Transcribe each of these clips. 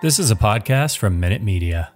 This is a podcast from Minute Media.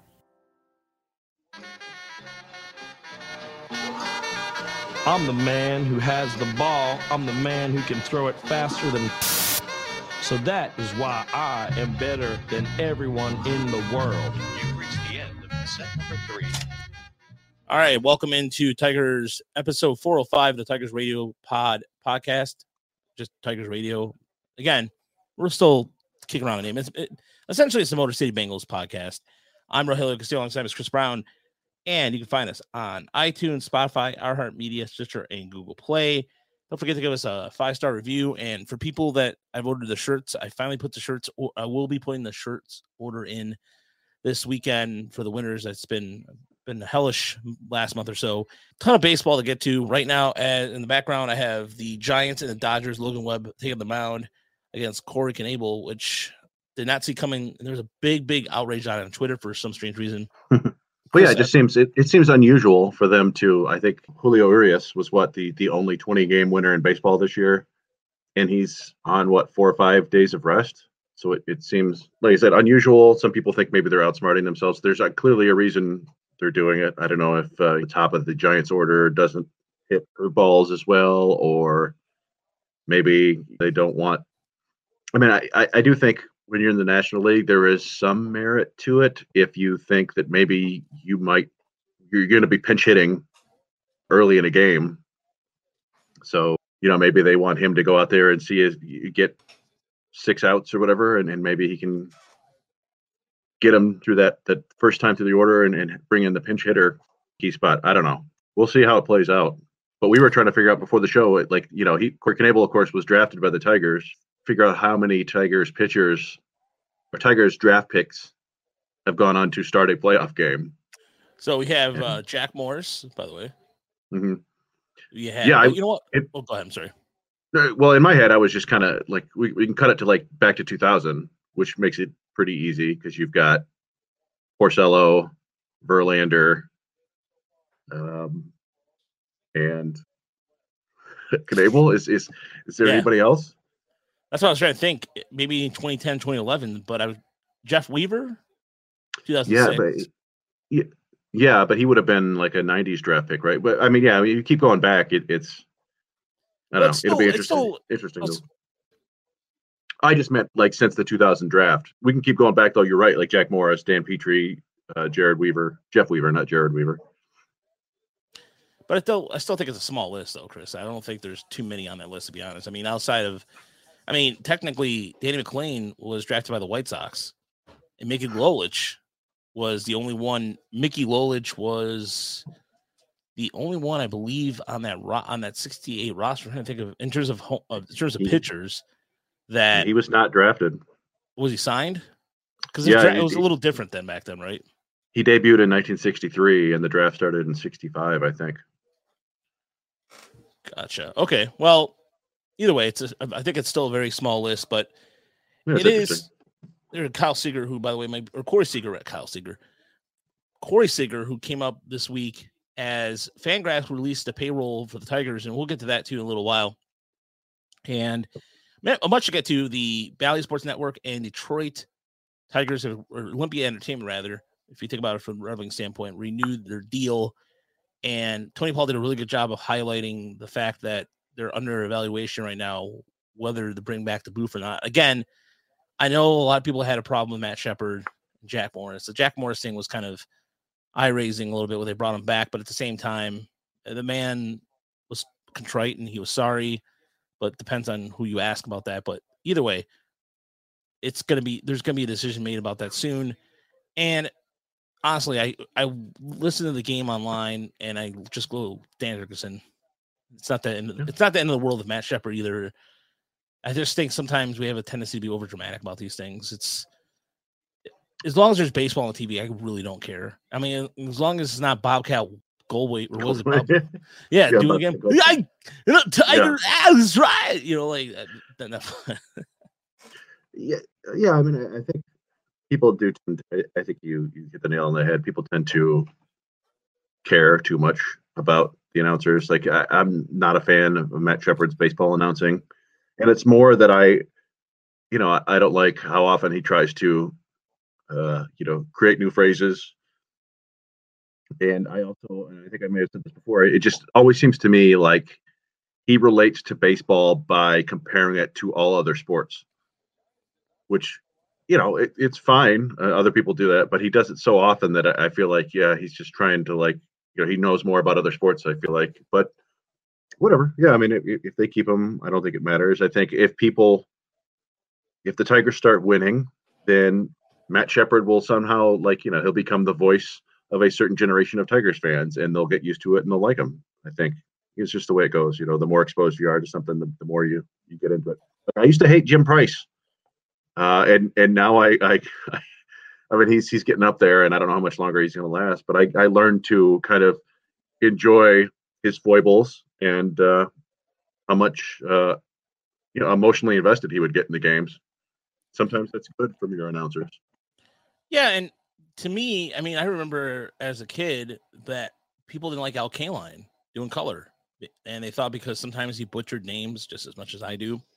I'm the man who has the ball. I'm the man who can throw it faster than... So that is why I am better than everyone in the world. You've reached the end of set number 3. All right, welcome into Tigers episode 405, the Tigers Radio podcast. Just Tigers Radio. Again, we're still kicking around the name. Essentially, it's the Motor City Bengals podcast. I'm Rogelio Castillo, alongside with Chris Brown, and you can find us on iTunes, Spotify, iHeartMedia, Stitcher, and Google Play. Don't forget to give us a 5-star review. And for people that I've ordered the shirts, I finally put the shirts. I will be putting the shirts order in this weekend for the winners. It's been hellish last month or so. Ton of baseball to get to right now. In the background, I have the Giants and the Dodgers. Logan Webb taking the mound against Corey Knebel, which did not see coming. There's a big outrage on Twitter for some strange reason. Well, yeah, it seems unusual for them to. I think Julio Urias was the only 20-game winner in baseball this year, and he's on 4 or 5 days of rest. So it seems, like I said, unusual. Some people think maybe they're outsmarting themselves. There's clearly a reason they're doing it. I don't know if the top of the Giants order doesn't hit balls as well, or maybe they don't want. I mean, I do think when you're in the National League, there is some merit to it if you think that maybe you're going to be pinch hitting early in a game. So, maybe they want him to go out there and you get 6 outs or whatever, and maybe he can get him through that first time through the order and bring in the pinch hitter key spot. I don't know. We'll see how it plays out. But we were trying to figure out before the show, Corey Knebel, of course, was drafted by the Tigers. Figure out how many Tigers pitchers or Tigers draft picks have gone on to start a playoff game. So we have Jack Morris, by the way. Mm-hmm. You know what? Go ahead. I'm sorry. Well, in my head, I was just kind of like, we can cut it to back to 2000, which makes it pretty easy because you've got Porcello, Verlander, and Knebel. Is there anybody else? That's what I was trying to think. Maybe 2010, 2011, but Jeff Weaver, 2006. Yeah, but he would have been like a 90s draft pick, right? But I mean, you keep going back. It's I don't know. It'll be interesting. I just meant since the 2000 draft. We can keep going back though. You're right. Like Jack Morris, Dan Petrie, Jeff Weaver, not Jared Weaver. But I still think it's a small list though, Chris. I don't think there's too many on that list, to be honest. I mean, technically, Danny McLean was drafted by the White Sox, and Mickey Lolich was the only one. Mickey Lolich was the only one, I believe, on that 68 roster. I'm trying to think of in terms of pitchers that he was not drafted. Was he signed? Because it was a little different then back then, right? He debuted in 1963, and the draft started in 65, I think. Gotcha. Okay. Well, either way, I think it's still a very small list, but it is. There's Kyle Seager, who, by the way, Corey Seager, who came up this week as Fangraphs released a payroll for the Tigers, and we'll get to that too in a little while. And a bunch to get to. The Bally Sports Network and Detroit Tigers, or Olympia Entertainment, rather, if you think about it from a revenue standpoint, renewed their deal. And Tony Paul did a really good job of highlighting the fact that they're under evaluation right now, whether to bring back the Booth or not. Again, I know a lot of people had a problem with Matt Shepard and Jack Morris. The Jack Morris thing was kind of eye-raising a little bit when they brought him back, but at the same time, the man was contrite and he was sorry, but it depends on who you ask about that. But either way, there's going to be a decision made about that soon. And honestly, I listen to the game online and I just go, Dan Dickerson. It's not the end of the world of Matt Shepard either. I just think sometimes we have a tendency to be over dramatic about these things. It's as long as there's baseball on TV, I really don't care. I mean, as long as it's not Bobcat Goldthwait or was it Bob? Yeah, do it again. Tiger, that's right. Yeah. I mean, I think people do. I think you hit the nail on the head. People tend to care too much about the announcers. Like I'm not a fan of Matt Shepard's baseball announcing, and it's more that I don't like how often he tries to create new phrases. And I think I may have said this before, it just always seems to me like he relates to baseball by comparing it to all other sports, which, it's fine. Other people do that, but he does it so often that I feel like, he's just trying to he knows more about other sports, I feel like, but whatever. Yeah. I mean, if they keep him, I don't think it matters. I think if the Tigers start winning, then Matt Shepard will somehow he'll become the voice of a certain generation of Tigers fans, and they'll get used to it and they'll like him. I think it's just the way it goes. The more exposed you are to something, the more you get into it. I used to hate Jim Price. And now I mean, he's getting up there, and I don't know how much longer he's going to last, but I learned to kind of enjoy his foibles and how much emotionally invested he would get in the games. Sometimes that's good from your announcers. Yeah, and to me, I mean, I remember as a kid that people didn't like Al Kaline doing color, and they thought because sometimes he butchered names just as much as I do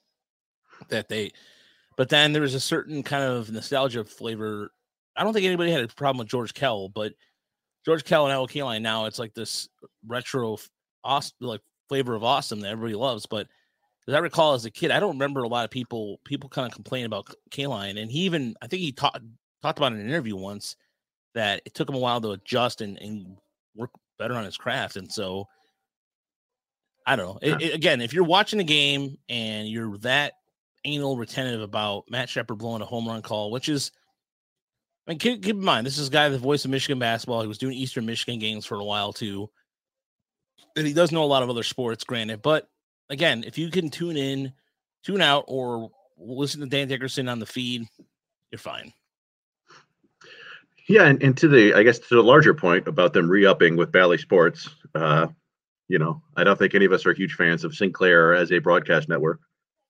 but then there was a certain kind of nostalgia flavor. I don't think anybody had a problem with George Kell, but George Kell and Al Kaline now, it's like this retro awesome, flavor of awesome that everybody loves. But as I recall as a kid, I don't remember a lot of people kind of complain about Kaline. And I think he talked about in an interview once that it took him a while to adjust and work better on his craft. And so I don't know. Again, if you're watching the game and you're that anal retentive about Matt Shepard blowing a home run call, which is, I mean, keep in mind, this is a guy, the voice of Michigan basketball. He was doing Eastern Michigan games for a while too. And he does know a lot of other sports, granted. But again, if you can tune in, tune out, or listen to Dan Dickerson on the feed, you're fine. Yeah, and to the larger point about them re-upping with Bally Sports, I don't think any of us are huge fans of Sinclair as a broadcast network.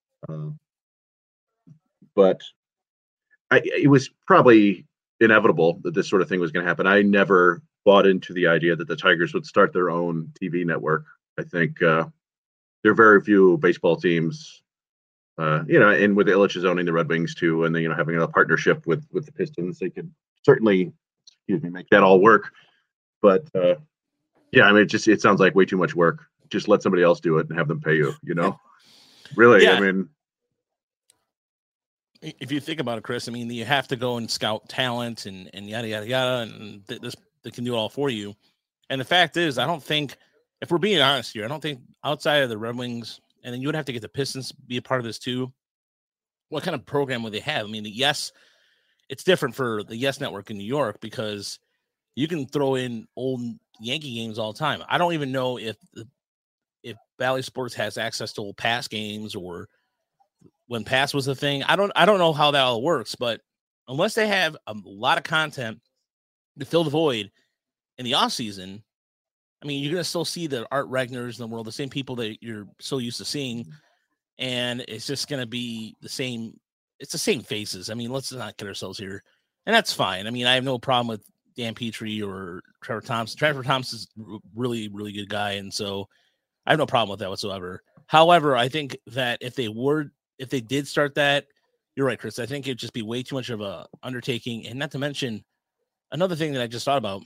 But it was probably inevitable that this sort of thing was going to happen. I never bought into the idea that the Tigers would start their own TV network. I think there are very few baseball teams, and with Ilitch owning the Red Wings too, and then, having a partnership with the Pistons, they could certainly, make that all work. But yeah, I mean, it sounds like way too much work. Just let somebody else do it and have them pay you, Really, yeah. I mean, if you think about it, Chris, I mean, you have to go and scout talent and yada, yada, yada, and they can do it all for you. And the fact is, I don't think, if we're being honest here, I don't think outside of the Red Wings, and then you would have to get the Pistons to be a part of this too, what kind of program would they have? I mean, it's different for the Yes Network in New York because you can throw in old Yankee games all the time. I don't even know if Bally Sports has access to old past games or when pass was a thing. I don't know how that all works, but unless they have a lot of content to fill the void in the off season, I mean, you're going to still see the Art Regners in the world, the same people that you're so used to seeing. And it's just going to be the same. It's the same faces. I mean, let's not get ourselves here. And that's fine. I mean, I have no problem with Dan Petrie or Trevor Thompson. Trevor Thompson's a really, really good guy. And so I have no problem with that whatsoever. However, I think that if they did start that, you're right, Chris. I think it'd just be way too much of a undertaking. And not to mention another thing that I just thought about.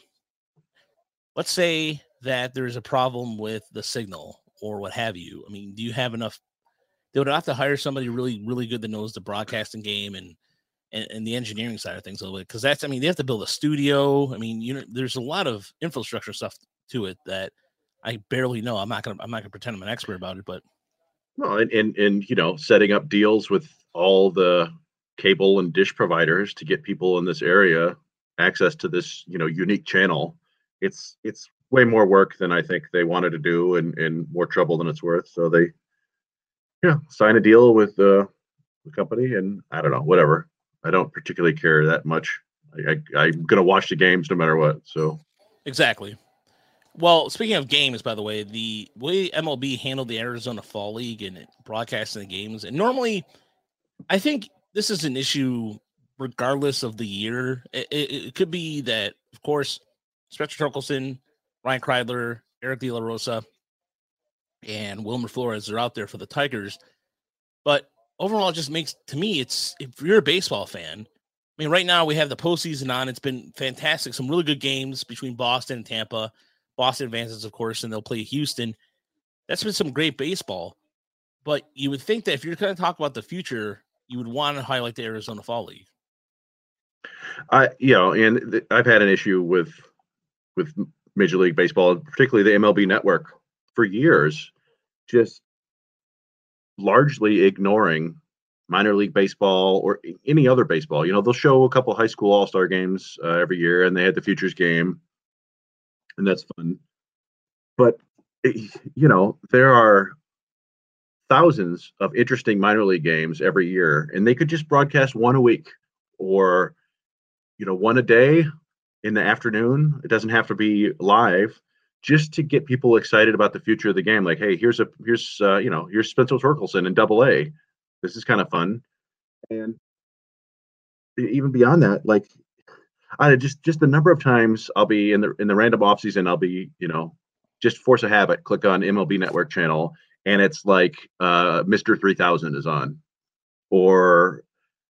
Let's say that there's a problem with the signal or what have you. I mean, do you have enough? They would have to hire somebody really, really good that knows the broadcasting game and the engineering side of things a little bit. Because they have to build a studio. I mean, there's a lot of infrastructure stuff to it that I barely know. I'm not gonna pretend I'm an expert about it, but well, and setting up deals with all the cable and dish providers to get people in this area access to this, unique channel. It's way more work than I think they wanted to do, and more trouble than it's worth. So they, sign a deal with the company, and I don't know, whatever. I don't particularly care that much. I'm gonna watch the games no matter what. So exactly. Well, speaking of games, by the way, the way MLB handled the Arizona Fall League and broadcasting the games, and normally, I think this is an issue regardless of the year. It could be that, of course, Spencer Torkelson, Ryan Kreidler, Eric De La Rosa, and Wilmer Flores are out there for the Tigers. But overall, it just makes, to me, if you're a baseball fan, mean, right now we have the postseason on. It's been fantastic. Some really good games between Boston and Tampa. Boston advances, of course, and they'll play Houston. That's been some great baseball. But you would think that if you're going to talk about the future, you would want to highlight the Arizona Fall League. I've had an issue with Major League Baseball, particularly the MLB Network, for years, just largely ignoring minor league baseball or any other baseball. They'll show a couple high school all-star games every year, and they had the Futures game, and that's fun. But, there are thousands of interesting minor league games every year, and they could just broadcast one a week or, one a day in the afternoon. It doesn't have to be live, just to get people excited about the future of the game. Like, hey, here's Spencer Torkelson in Double-A. This is kind of fun. And even beyond that, like, I just the number of times I'll be in the random off season, I'll be, just force a habit, click on MLB Network channel, and it's like Mr. 3000 is on, or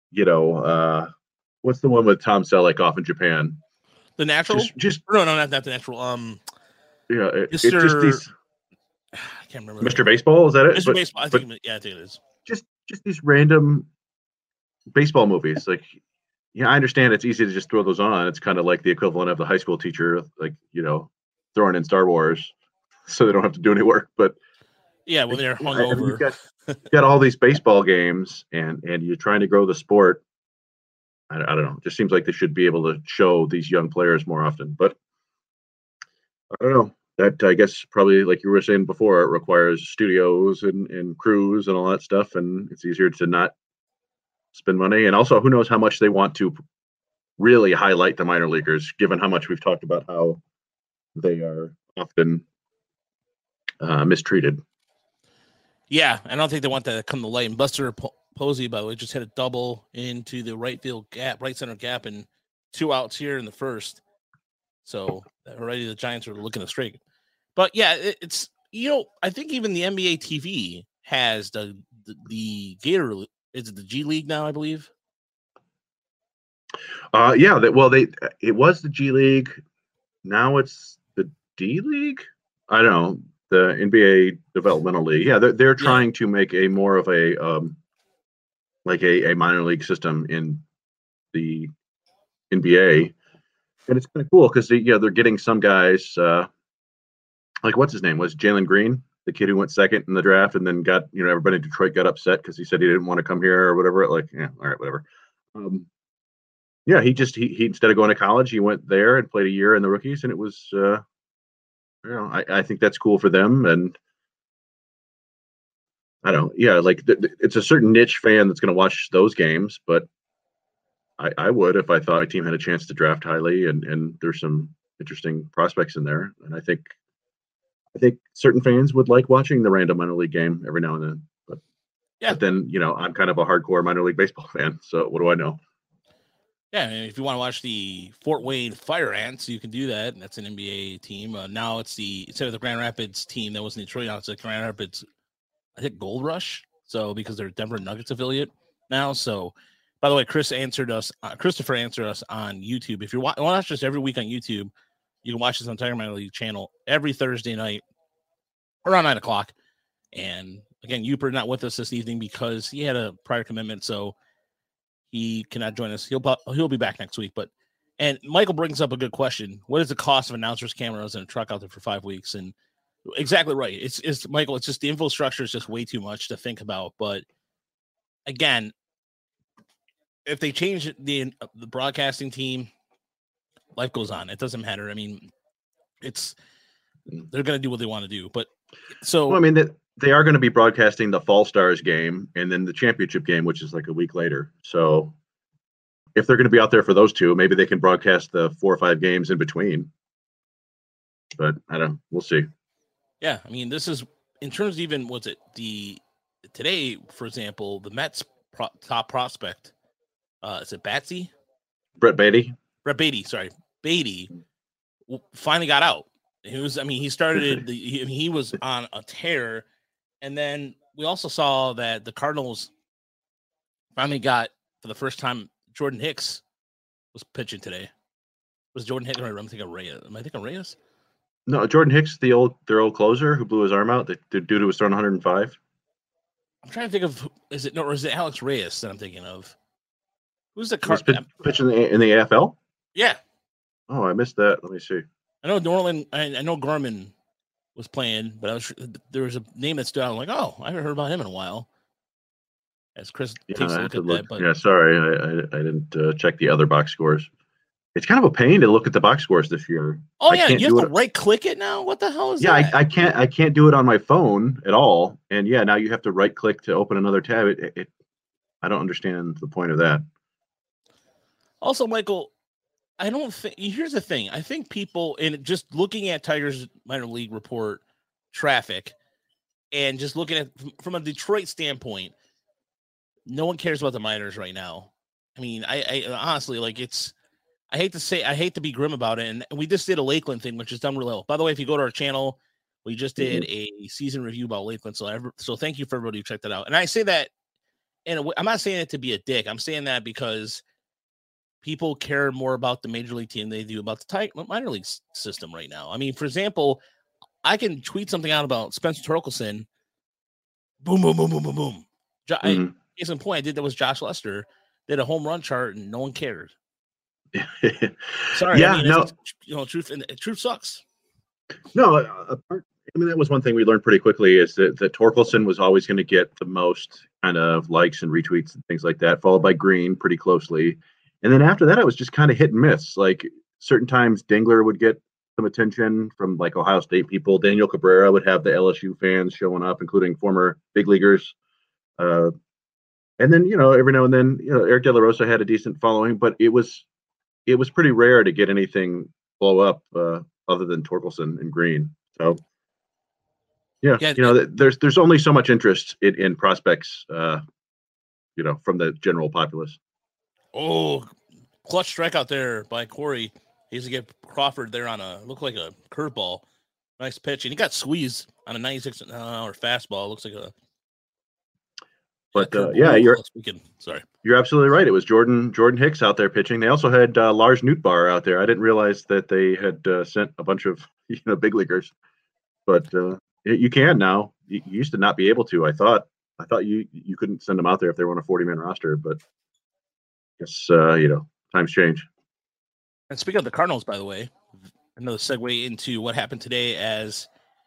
what's the one with Tom Selleck off in Japan? The Natural? No, not the Natural. It's just these. I can't remember. Mr. Baseball, is that it? Mr. Baseball. I think it is. Just these random baseball movies. Like, I understand it's easy to just throw those on. It's kind of like the equivalent of the high school teacher, like, throwing in Star Wars, so they don't have to do any work. But yeah, when they're hungover, you've got all these baseball games, and you're trying to grow the sport. I don't know. It just seems like they should be able to show these young players more often. But I don't know. That, I guess, probably, like you were saying before, it requires studios and crews and all that stuff, and it's easier to not spend money. And also, who knows how much they want to really highlight the minor leaguers, given how much we've talked about how they are often mistreated. Yeah, I don't think they want that to come to light. And Buster Posey, by the way, just hit a double into the right center gap, and 2 outs here in the first. So already the Giants are looking to straight. But yeah, it's I think even the NBA TV has the Gator. Is it the G League now? I believe. It was the G League. Now it's the D League. I don't know, the NBA Developmental League. Yeah, they're trying to make a more of a like a minor league system in the NBA. And it's kind of cool because they're getting some guys like, what's his name, was Jalen Green, the kid who went second in the draft and then got, everybody in Detroit got upset because he said he didn't want to come here or whatever. Like, yeah, all right, whatever. He instead of going to college, he went there and played a year in the rookies, and it was I think that's cool for them. And I don't, it's a certain niche fan that's going to watch those games, but I would if I thought a team had a chance to draft highly and there's some interesting prospects in there. And I think certain fans would like watching the random minor league game every now and then. But then, I'm kind of a hardcore minor league baseball fan. So what do I know? Yeah, if you want to watch the Fort Wayne Fire Ants, you can do that. And that's an NBA team. Now it's instead of the Grand Rapids team that was in Detroit, now it's the Grand Rapids, I think, Gold Rush. So because they're a Denver Nuggets affiliate now. So, by the way, Christopher answered us on YouTube. If you're watch us every week on YouTube, you can watch this on Tiger Minor League channel every Thursday night around 9:00. And again, Uper not with us this evening because he had a prior commitment, so he cannot join us. He'll be back next week. And Michael brings up a good question: what is the cost of announcers' cameras and a truck out there for 5 weeks? And exactly right. It's Michael. It's just the infrastructure is just way too much to think about. But again, if they change the broadcasting team, life goes on. It doesn't matter. I mean, they're going to do what they want to do. But they are going to be broadcasting the Fall Stars game and then the championship game, which is like a week later. So if they're going to be out there for those two, maybe they can broadcast the 4 or 5 games in between. But I don't know. We'll see. Yeah, I mean, this is in terms of even today, for example, the Mets top prospect. Is it Batsy? Brett Beatty. Sorry. Beatty finally got out. He started he was on a tear. And then we also saw that the Cardinals finally got, for the first time, Jordan Hicks was pitching today. Was Jordan Hicks? I'm thinking Reyes. Am I thinking Reyes? No, Jordan Hicks, their old closer who blew his arm out. The dude who was throwing 105. I'm trying to think of is it Alex Reyes that I'm thinking of? Who's the pitching in the AFL? Yeah. Oh, I missed that. Let me see. I know Norland. I know Gorman was playing, but there was a name that stood out. I'm like, oh, I haven't heard about him in a while. As Chris takes a look at that, but yeah, sorry, I didn't check the other box scores. It's kind of a pain to look at the box scores this year. Oh yeah, you have to right click it now. What the hell is that? Yeah, I can't do it on my phone at all. And yeah, now you have to right click to open another tab. I don't understand the point of that. Also, Michael, I don't think. Here's the thing. I think people, in just looking at Tigers minor league report traffic, and just looking at from a Detroit standpoint, no one cares about the minors right now. I mean, I honestly, like, it's. I hate to be grim about it, and we just did a Lakeland thing, which is done really well. By the way, if you go to our channel, we just did a season review about Lakeland, so thank you for everybody who checked that out. And I say that, and I'm not saying it to be a dick. I'm saying that because people care more about the major league team than they do about the minor league system right now. I mean, for example, I can tweet something out about Spencer Torkelson. Boom, boom, boom, boom, boom, boom. Case in point, I did that was Josh Lester, did a home run chart, and no one cared. Sorry, yeah, I mean, no. Truth sucks. No, that was one thing we learned pretty quickly is that Torkelson was always going to get the most kind of likes and retweets and things like that, followed by Green pretty closely. And then after that, it was just kind of hit and miss. Like certain times, Dingler would get some attention from like Ohio State people. Daniel Cabrera would have the LSU fans showing up, including former big leaguers. And then, every now and then, Eric De La Rosa had a decent following, but it was pretty rare to get anything blow up other than Torkelson and Green. So, yeah, there's only so much interest in prospects, from the general populace. Oh, clutch strikeout there by Corey. He used to get Crawford there looked like a curveball. Nice pitch. And he got squeezed on a 96-mile-an-hour fastball. Looks like a. But you're absolutely right. It was Jordan Hicks out there pitching. They also had Lars Nootbaar out there. I didn't realize that they had sent a bunch of big leaguers, but you can now. You used to not be able to. I thought you couldn't send them out there if they were on a 40-man roster, but I guess times change. And speaking of the Cardinals, by the way, another segue into what happened today as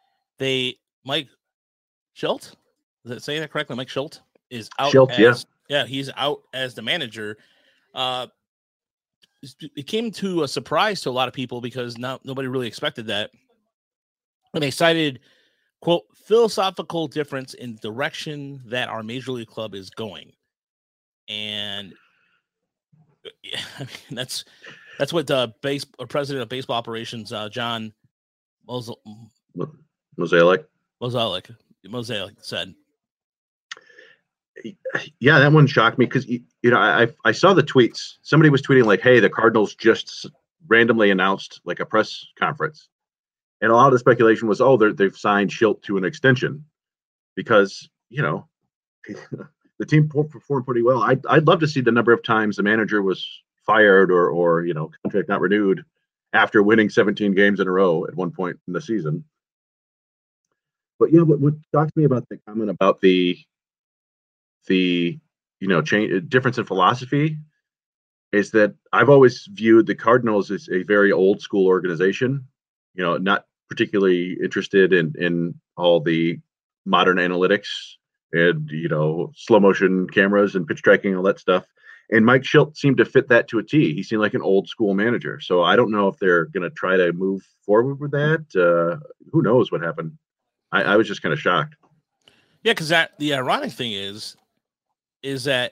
Mike Shildt, is that saying that correctly? Mike Shildt is out. He's out as the manager. It came to a surprise to a lot of people because nobody really expected that. And they cited, quote, philosophical difference in direction that our major league club is going. And that's what the president of baseball operations, John Mozeliak said. Yeah, that one shocked me because I saw the tweets. Somebody was tweeting like, "Hey, the Cardinals just randomly announced like a press conference," and a lot of the speculation was, "Oh, they've signed Shildt to an extension," because the team performed pretty well. I'd love to see the number of times the manager was fired or contract not renewed after winning 17 games in a row at one point in the season. But what shocks me about the comment about the change difference in philosophy is that I've always viewed the Cardinals as a very old school organization, not particularly interested in all the modern analytics and slow motion cameras and pitch tracking, all that stuff. And Mike Shildt seemed to fit that to a T. He seemed like an old school manager. So I don't know if they're going to try to move forward with that. Who knows what happened? I was just kind of shocked. Yeah, because the ironic thing is that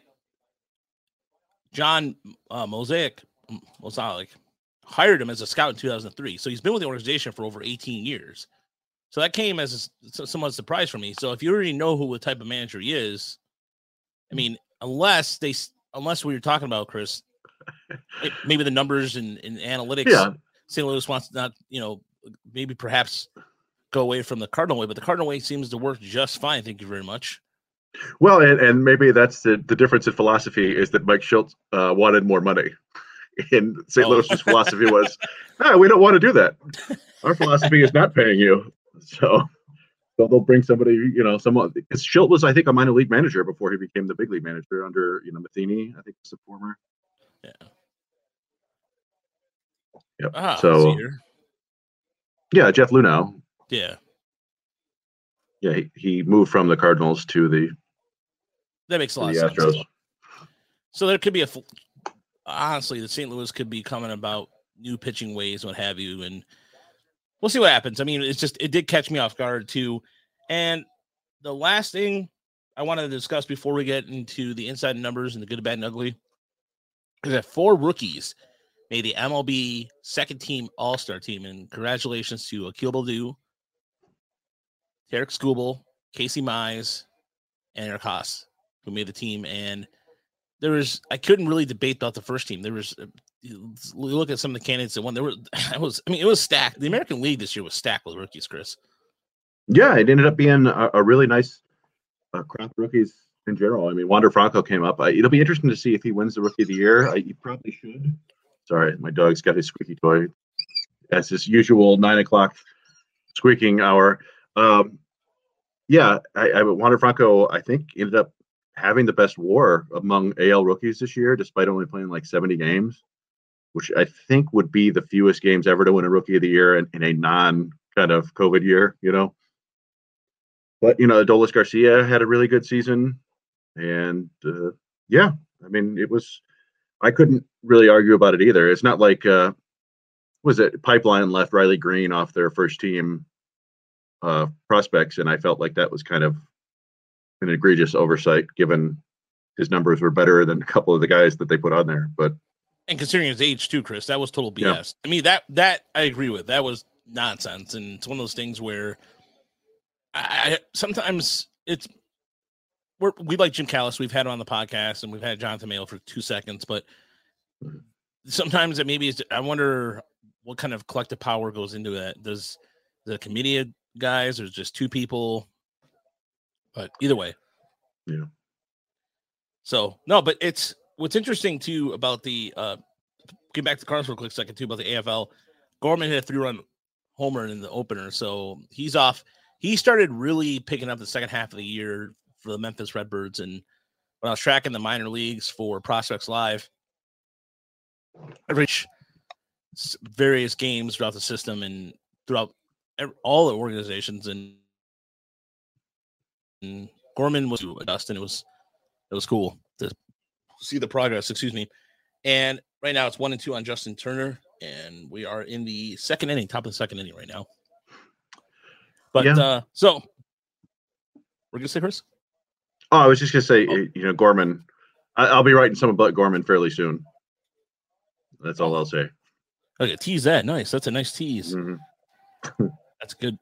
John Mozeliak hired him as a scout in 2003. So he's been with the organization for over 18 years. So that came as somewhat surprise for me. So if you already know what type of manager he is, I mean, unless we were talking about, Chris, maybe the numbers and analytics, St. Louis wants to not, maybe perhaps go away from the Cardinal way, but the Cardinal way seems to work just fine. Thank you very much. Well, and maybe that's the difference in philosophy is that Mike Shildt wanted more money. And St. Louis's philosophy was, we don't want to do that. Our philosophy is not paying you. So they'll bring somebody, someone. Because Schilt was, I think, a minor league manager before he became the big league manager under, Matheny, I think, was the former. Yeah. Yep. So, yeah, Jeff Luhnow. Yeah. Yeah, he moved from the Cardinals to the. That makes a lot of sense. So there could be honestly, the St. Louis could be coming about new pitching ways, what have you, and we'll see what happens. I mean, it did catch me off guard too. And the last thing I wanted to discuss before we get into the inside numbers and the good, bad, and ugly is that 4 rookies made the MLB second team All-Star team, and congratulations to Akil Baddoo, Tarek Skubal, Casey Mize, and Eric Haas, who made the team. And I couldn't really debate about the first team. Look at some of the candidates that won. It was stacked. The American League this year was stacked with rookies, Chris. Yeah, it ended up being a really nice crop of rookies in general. I mean, Wander Franco came up. It'll be interesting to see if he wins the Rookie of the Year. He probably should. Sorry, my dog's got his squeaky toy. That's his usual 9:00 squeaking hour. Wander Franco, I think, ended up having the best WAR among AL rookies this year, despite only playing like 70 games, which I think would be the fewest games ever to win a Rookie of the Year in a non kind of COVID year, But, Adolis Garcia had a really good season. And, I couldn't really argue about it either. It's not like, Pipeline left Riley Green off their first team prospects, and I felt like that was kind of an egregious oversight, given his numbers were better than a couple of the guys that they put on there. And considering his age too, Chris, that was total BS. Yeah. I mean, that I agree with. That was nonsense, and it's one of those things where I sometimes we like Jim Callis. We've had him on the podcast, and we've had Jonathan Mayo for 2 seconds, but sometimes I wonder what kind of collective power goes into that. Does the committee of guys, or just 2 people? But either way. Yeah. So, no, but what's interesting too about the get back to Cardinals for a quick second too about the AFL. Gorman hit a 3-run homer in the opener, so he's off. He started really picking up the second half of the year for the Memphis Redbirds, and when I was tracking the minor leagues for Prospects Live, I reached various games throughout the system and throughout all the organizations, and Gorman was to adjust, and it was cool to see the progress. Excuse me. And right now it's 1-2 on Justin Turner, and we are in the second inning, top of the second inning right now. But so we're gonna say, Chris. Oh, I was just gonna say, Gorman. I'll be writing something about Gorman fairly soon. That's all I'll say. Okay, tease that. Nice. That's a nice tease. Mm-hmm. That's good.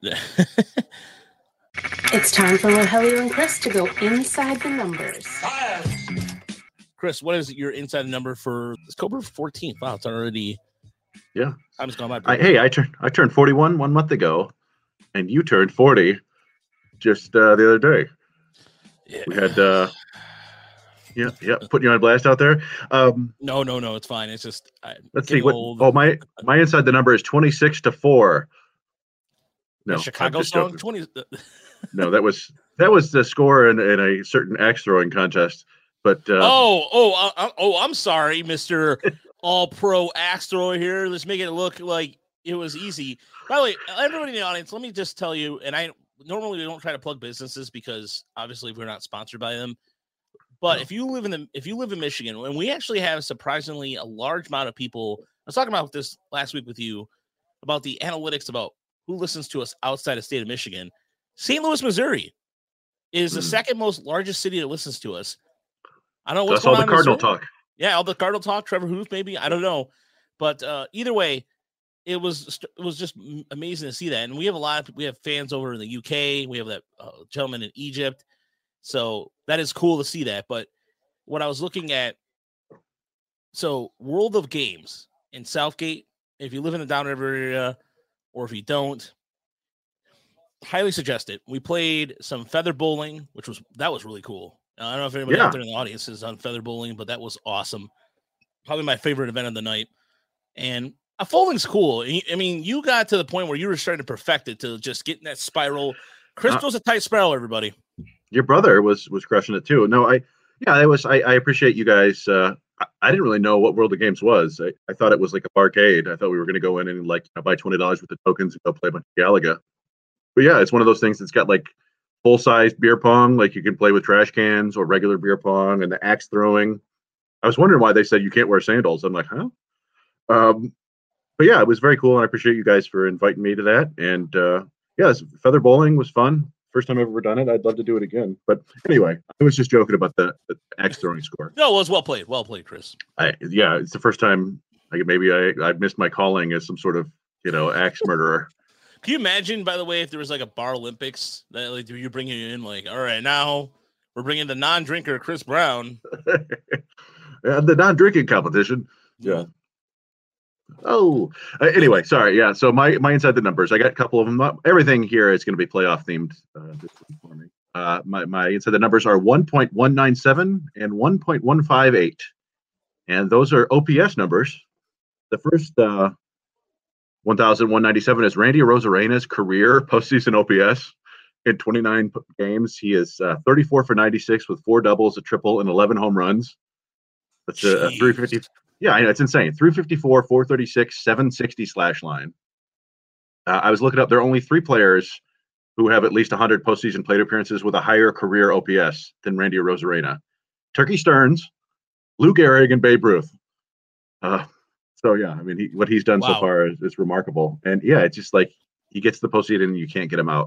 It's time for Rogelio and Chris to go inside the numbers. Chris, what is your inside number for October 14th? Wow, it's already. Yeah. Time's gone by. I turned 41 1 month ago, and you turned 40 just the other day. Yeah. We had putting you on blast out there. No, it's fine. It's just let's see what. My inside the number is 26-4. No, Chicago song 20. No, that was the score in a certain axe throwing contest. But I'm sorry, Mr. All-Pro axe thrower here. Let's make it look like it was easy. By the way, everybody in the audience, let me just tell you, and I normally don't try to plug businesses because obviously we're not sponsored by them. But if you live in Michigan, and we actually have surprisingly a large amount of people. I was talking about this last week with you about the analytics about who listens to us outside the state of Michigan. St. Louis, Missouri is the second most largest city that listens to us. I don't know what's going on. That's all the Cardinal talk. Yeah, all the Cardinal talk. Trevor Huth, maybe, I don't know, but either way, it was just amazing to see that. And we have fans over in the UK. We have that gentleman in Egypt, so that is cool to see that. But what I was looking at, so World of Games in Southgate. If you live in the Downriver area, or if you don't, highly suggest it. We played some feather bowling, that was really cool. I don't know if anybody out there in the audience is on feather bowling, but that was awesome. probably my favorite event of the night. And folding's cool. I mean, you got to the point where you were starting to perfect it to just get in that spiral. Chris throws a tight spiral, everybody. Your brother was crushing it too. No, I appreciate you guys. I didn't really know what World of Games was. I thought it was like a barcade. I thought we were going to go in and like buy $20 worth of tokens and go play a bunch of Galaga. But yeah, it's one of those things that's got like full-size beer pong, like you can play with trash cans, or regular beer pong, and the axe throwing. I was wondering why they said you can't wear sandals. I'm like, huh? But yeah, it was very cool, and I appreciate you guys for inviting me to that. And feather bowling was fun. First time I've ever done it. I'd love to do it again. But anyway, I was just joking about the axe throwing score. No, it was well played. Well played, Chris. It's the first time. Maybe I missed my calling as some sort of axe murderer. Can you imagine, by the way, if there was like a bar Olympics that like you bring you in like, all right, now we're bringing the non-drinker Chris Brown. The non-drinking competition. Yeah. Oh, anyway, sorry. Yeah. So my inside the numbers, I got a couple of them. Everything here is going to be playoff themed this week for me. My inside the numbers are 1.197 and 1.158, and those are OPS numbers. The first 1,197 is Randy Arozarena's career postseason OPS in 29 games. He is 34 for 96 with 4 doubles, a triple, and 11 home runs. That's a 350. Yeah, I know, it's insane. 354, 436, 760 slash line. I was looking up. There are only 3 players who have at least 100 postseason plate appearances with a higher career OPS than Randy Arozarena. Turkey Stearns, Lou Gehrig, and Babe Ruth. So yeah, I mean, what he's done so far is remarkable. And yeah, it's just like he gets the postseason and you can't get him out.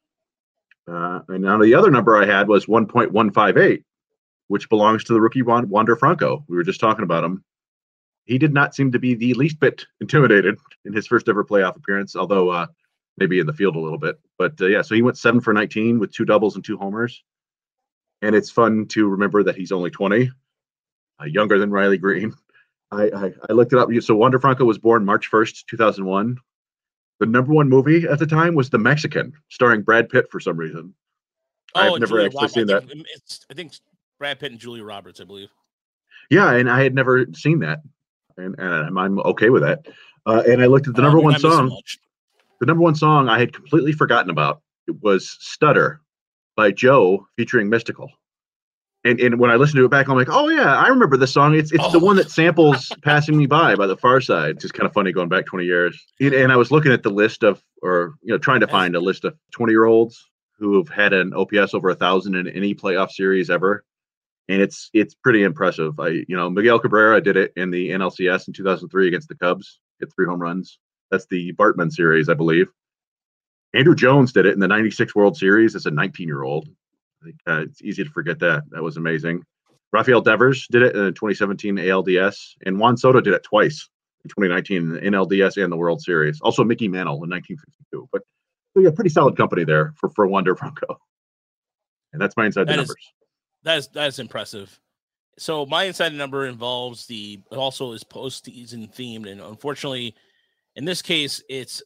And now the other number I had was 1.158, which belongs to the rookie Wander Franco. We were just talking about him. He did not seem to be the least bit intimidated in his first ever playoff appearance, although maybe in the field a little bit. But so he went 7 for 19 with 2 doubles and 2 homers. And it's fun to remember that he's only 20, younger than Riley Green. I looked it up. So Wander Franco was born March 1st, 2001. The number 1 movie at the time was The Mexican, starring Brad Pitt for some reason. I've never actually seen that. I think Brad Pitt and Julia Roberts, I believe. Yeah, and I had never seen that. And I'm okay with that. And I looked at the number 1 song. The number 1 song I had completely forgotten about. It was Stutter by Joe featuring Mystical. And when I listened to it back, I'm like, oh yeah, I remember this song. It's the one that samples "Passing Me By" the Far Side. It's just kind of funny going back 20 years. And I was looking at the list of, trying to find a list of 20-year-olds who have had an OPS over 1,000 in any playoff series ever. And it's pretty impressive. Miguel Cabrera did it in the NLCS in 2003 against the Cubs, hit 3 home runs. That's the Bartman series, I believe. Andrew Jones did it in the 96 World Series as a 19-year-old. I think it's easy to forget that. That was amazing. Rafael Devers did it in the 2017 ALDS, and Juan Soto did it twice in 2019 in the NLDS and the World Series. Also Mickey Mantle in 1952. But yeah, pretty solid company there for Wander Franco. And that's my inside the numbers. That is impressive. So my inside number involves also is postseason themed, and unfortunately, in this case, there's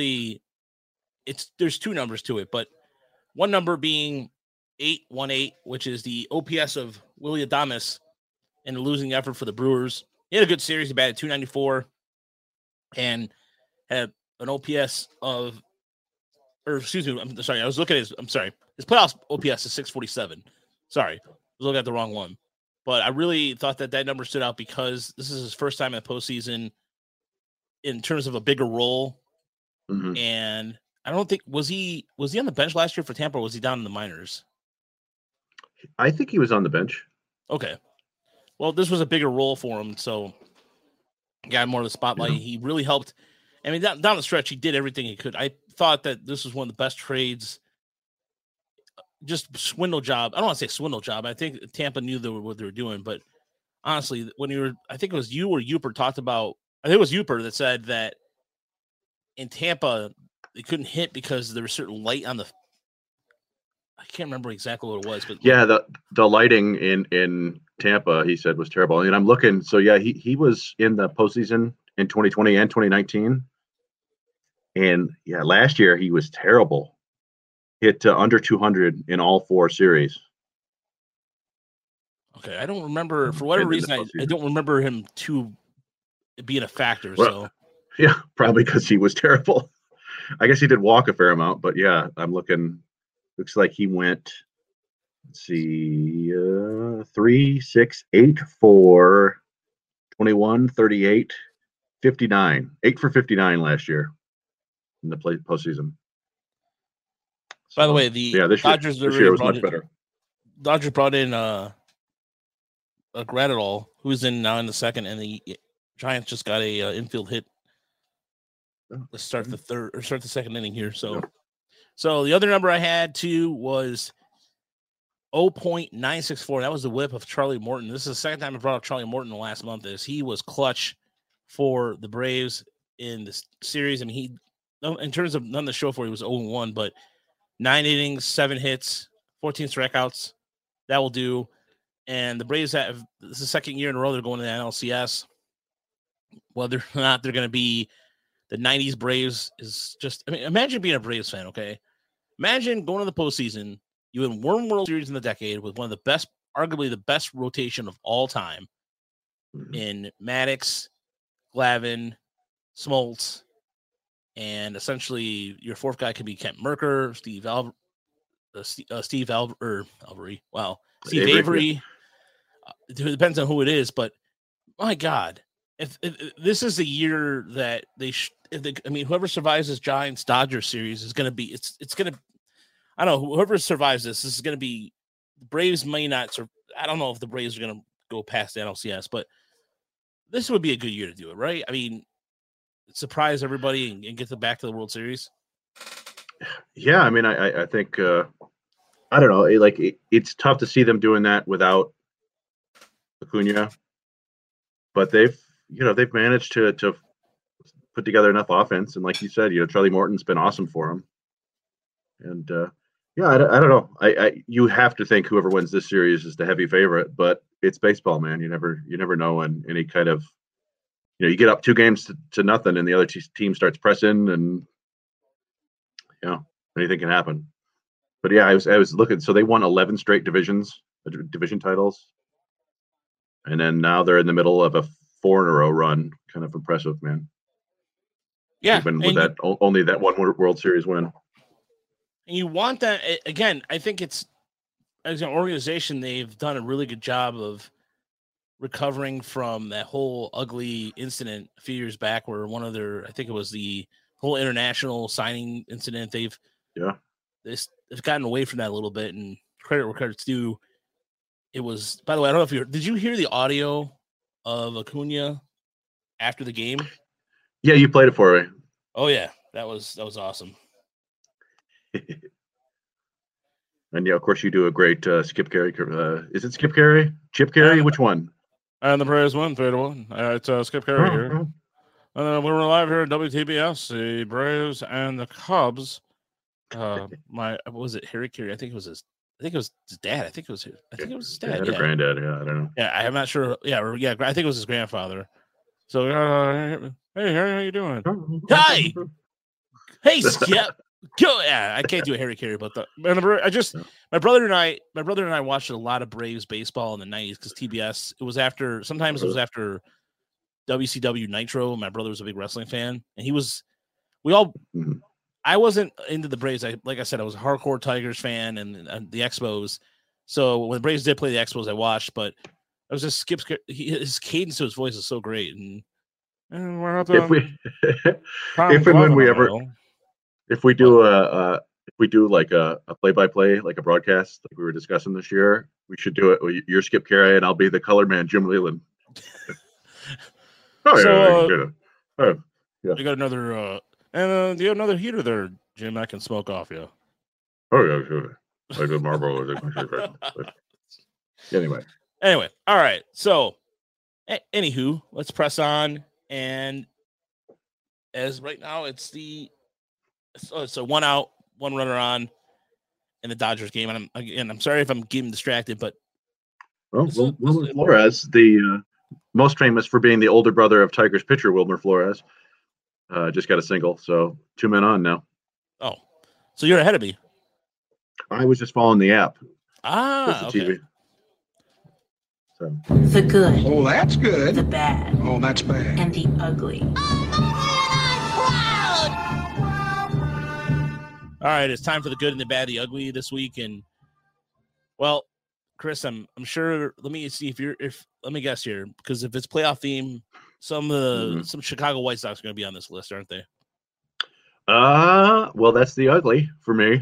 2 numbers to it, but one number being 818, which is the OPS of Willy Adames in a losing effort for the Brewers. He had a good series. He batted .294 and had an OPS of, excuse me, I'm sorry. I was looking at his playoff OPS is 647. Sorry, I was looking at the wrong one. But I really thought that number stood out because this is his first time in the postseason in terms of a bigger role. Mm-hmm. And I don't think, was he on the bench last year for Tampa, or was he down in the minors? I think he was on the bench. Okay. Well, this was a bigger role for him, so got more of the spotlight. Yeah. He really helped. I mean, down the stretch, he did everything he could. I thought that this was one of the best trades. Just swindle job. I don't want to say swindle job. I think Tampa knew what they were doing, but honestly, I think it was you or Uper talked about, I think it was Uper that said that in Tampa, they couldn't hit because there was certain light on the, I can't remember exactly what it was, but yeah, the lighting in Tampa, he said, was terrible. And I'm looking, so yeah, he was in the postseason in 2020 and 2019. And yeah, last year he was terrible. Hit under 200 in all 4 series. Okay, I don't remember for whatever reason. I don't remember him being a factor. Well, so yeah, probably because he was terrible. I guess he did walk a fair amount, but yeah, I'm looking. Looks like he went. Let's see, 3, 6, 8 for 21, 38, 59. 8 for 59 last year in the postseason. By the way, the Dodgers this year was much better. Dodgers brought in Gratterall, who's in now in the second, and the Giants just got a infield hit. Let's start the second inning here. So the other number I had too was 0.964. That was the whip of Charlie Morton. This is the second time I brought up Charlie Morton in the last month. He was clutch for the Braves in this series. I mean, he, in terms of none to show for, he was 0-1, but 9 innings, 7 hits, 14 strikeouts. That will do. And the Braves this is the second year in a row they're going to the NLCS. Whether or not they're going to be the 90s Braves is just, I mean, imagine being a Braves fan, okay? Imagine going to the postseason. You win one World Series in the decade with one of the best, arguably the best rotation of all time in Maddox, Glavine, Smoltz, and essentially your fourth guy could be Kent Mercker, Steve Avery. Wow. Steve Avery. It depends on who it is, but my God, if this is the year that whoever survives this Giants Dodgers series is going to be, it's going to, I don't know, whoever survives this is going to be, the Braves may not, I don't know if the Braves are going to go past the NLCS, but this would be a good year to do it, right? I mean, surprise everybody and get them back to the World Series. Yeah, I mean, I think, I don't know, it's tough to see them doing that without Acuna, but they've managed to put together enough offense, and like you said, Charlie Morton's been awesome for them, and I don't know. You have to think whoever wins this series is the heavy favorite, but it's baseball, man. You never know, and any kind of, you get up 2 games to nothing, and the other team starts pressing, and anything can happen. But yeah, I was looking. So they won 11 straight division titles, and then now they're in the middle of a 4-in-a-row run. Kind of impressive, man. Yeah, even with only that one World Series win. And you want that again. I think it's, as an organization, they've done a really good job of recovering from that whole ugly incident a few years back, where one of their, I think it was the whole international signing incident. They've gotten away from that a little bit, and credit where credit's due. It was, by the way, I don't know if did you hear the audio of Acuna after the game? Yeah, you played it for me. Oh yeah, that was awesome. And yeah, of course, you do a great Skip Carey. Is it Skip Carey? Chip Carey? Which one? And the Braves won 3-1. It's Skip Carey here. We're live here at WTBS. The Braves and the Cubs. Was it Harry Carey? I think it was his dad. I think it was his dad. Or granddad. Yeah, I don't know. Yeah, I'm not sure. Yeah, I think it was his grandfather. So, hey, Harry, how you doing? Hi. Hey, Skip. Yeah, I can't do a Harry Carey, but my brother and I watched a lot of Braves baseball in the 90s because TBS. It was after WCW Nitro. My brother was a big wrestling fan, and I wasn't into the Braves. Like I said, I was a hardcore Tigers fan and the Expos. So when the Braves did play the Expos, I watched. But I was just his cadence to his voice is so great. And we're not if we do like a play-by-play, like a broadcast, like we were discussing this year, we should do it. You're Skip Carey, and I'll be the color man, Jim Leland. You got another. Do you have another heater there, Jim? I can smoke off you. Oh yeah, sure. I do Marlboro. Anyway, all right. So, anywho, let's press on. And as right now, it's a 1 out, 1 runner on in the Dodgers game. And I'm sorry if I'm getting distracted, but Wilmer Flores, the most famous for being the older brother of Tigers pitcher Wilmer Flores. Just got a single, so 2 men on now. Oh, so you're ahead of me. I was just following the app. Okay. TV. So The good, Oh, that's good. the bad, Oh, that's bad. and the ugly. All right, it's time for the good and the bad, the ugly this week. And well, Chris, I'm sure. Let me see let me guess here, because if it's playoff theme, some Chicago White Sox are going to be on this list, aren't they? Well, that's the ugly for me.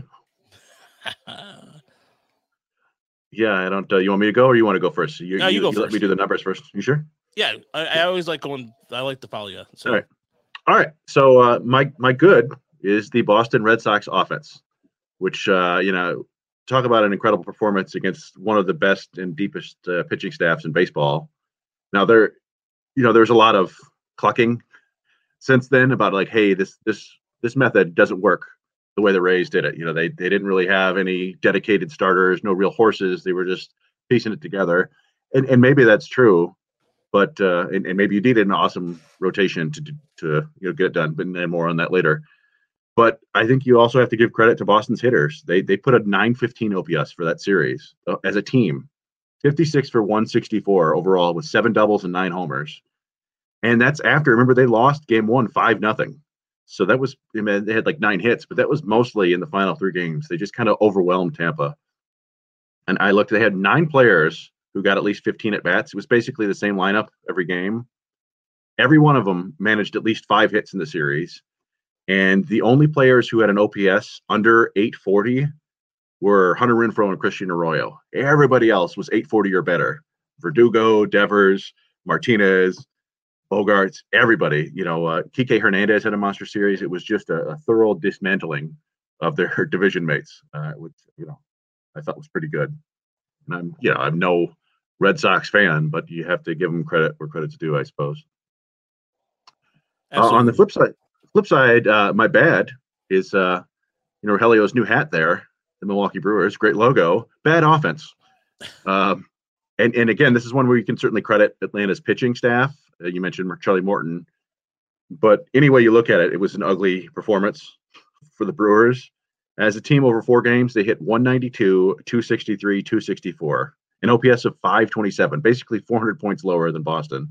Yeah, I don't. You want me to go, or you want to go first? No, you go first. Let me do the numbers first. You sure? Yeah, I always like going. I like to follow you. So. All right. So my good is the Boston Red Sox offense, which talk about an incredible performance against one of the best and deepest pitching staffs in baseball. Now there's a lot of clucking since then about like, hey, this method doesn't work the way the Rays did it. They didn't really have any dedicated starters, no real horses. They were just piecing it together, and maybe that's true, but and maybe you needed an awesome rotation to get it done. But more on that later. But I think you also have to give credit to Boston's hitters. They put a 915 OPS for that series as a team, 56 for 164 overall with 7 doubles and 9 homers. And that's after, remember, they lost game 1 5-0. So that was, they had like 9 hits, but that was mostly in the final 3 games. They just kind of overwhelmed Tampa. And I looked, they had 9 players who got at least 15 at bats. It was basically the same lineup every game. Every one of them managed at least 5 hits in the series. And the only players who had an OPS under 840 were Hunter Renfroe and Christian Arroyo. Everybody else was 840 or better. Verdugo, Devers, Martinez, Bogarts, everybody. Kike Hernandez had a monster series. It was just a thorough dismantling of their division mates, which I thought was pretty good. And I'm no Red Sox fan, but you have to give them credit where credit's due, I suppose. On the flip side, my bad is Rogelio's new hat there, the Milwaukee Brewers, great logo, bad offense. And again, this is one where you can certainly credit Atlanta's pitching staff. You mentioned Charlie Morton, but any way you look at it, it was an ugly performance for the Brewers. As a team over 4 games, they hit 192, 263, 264, an OPS of 527, basically 400 points lower than Boston.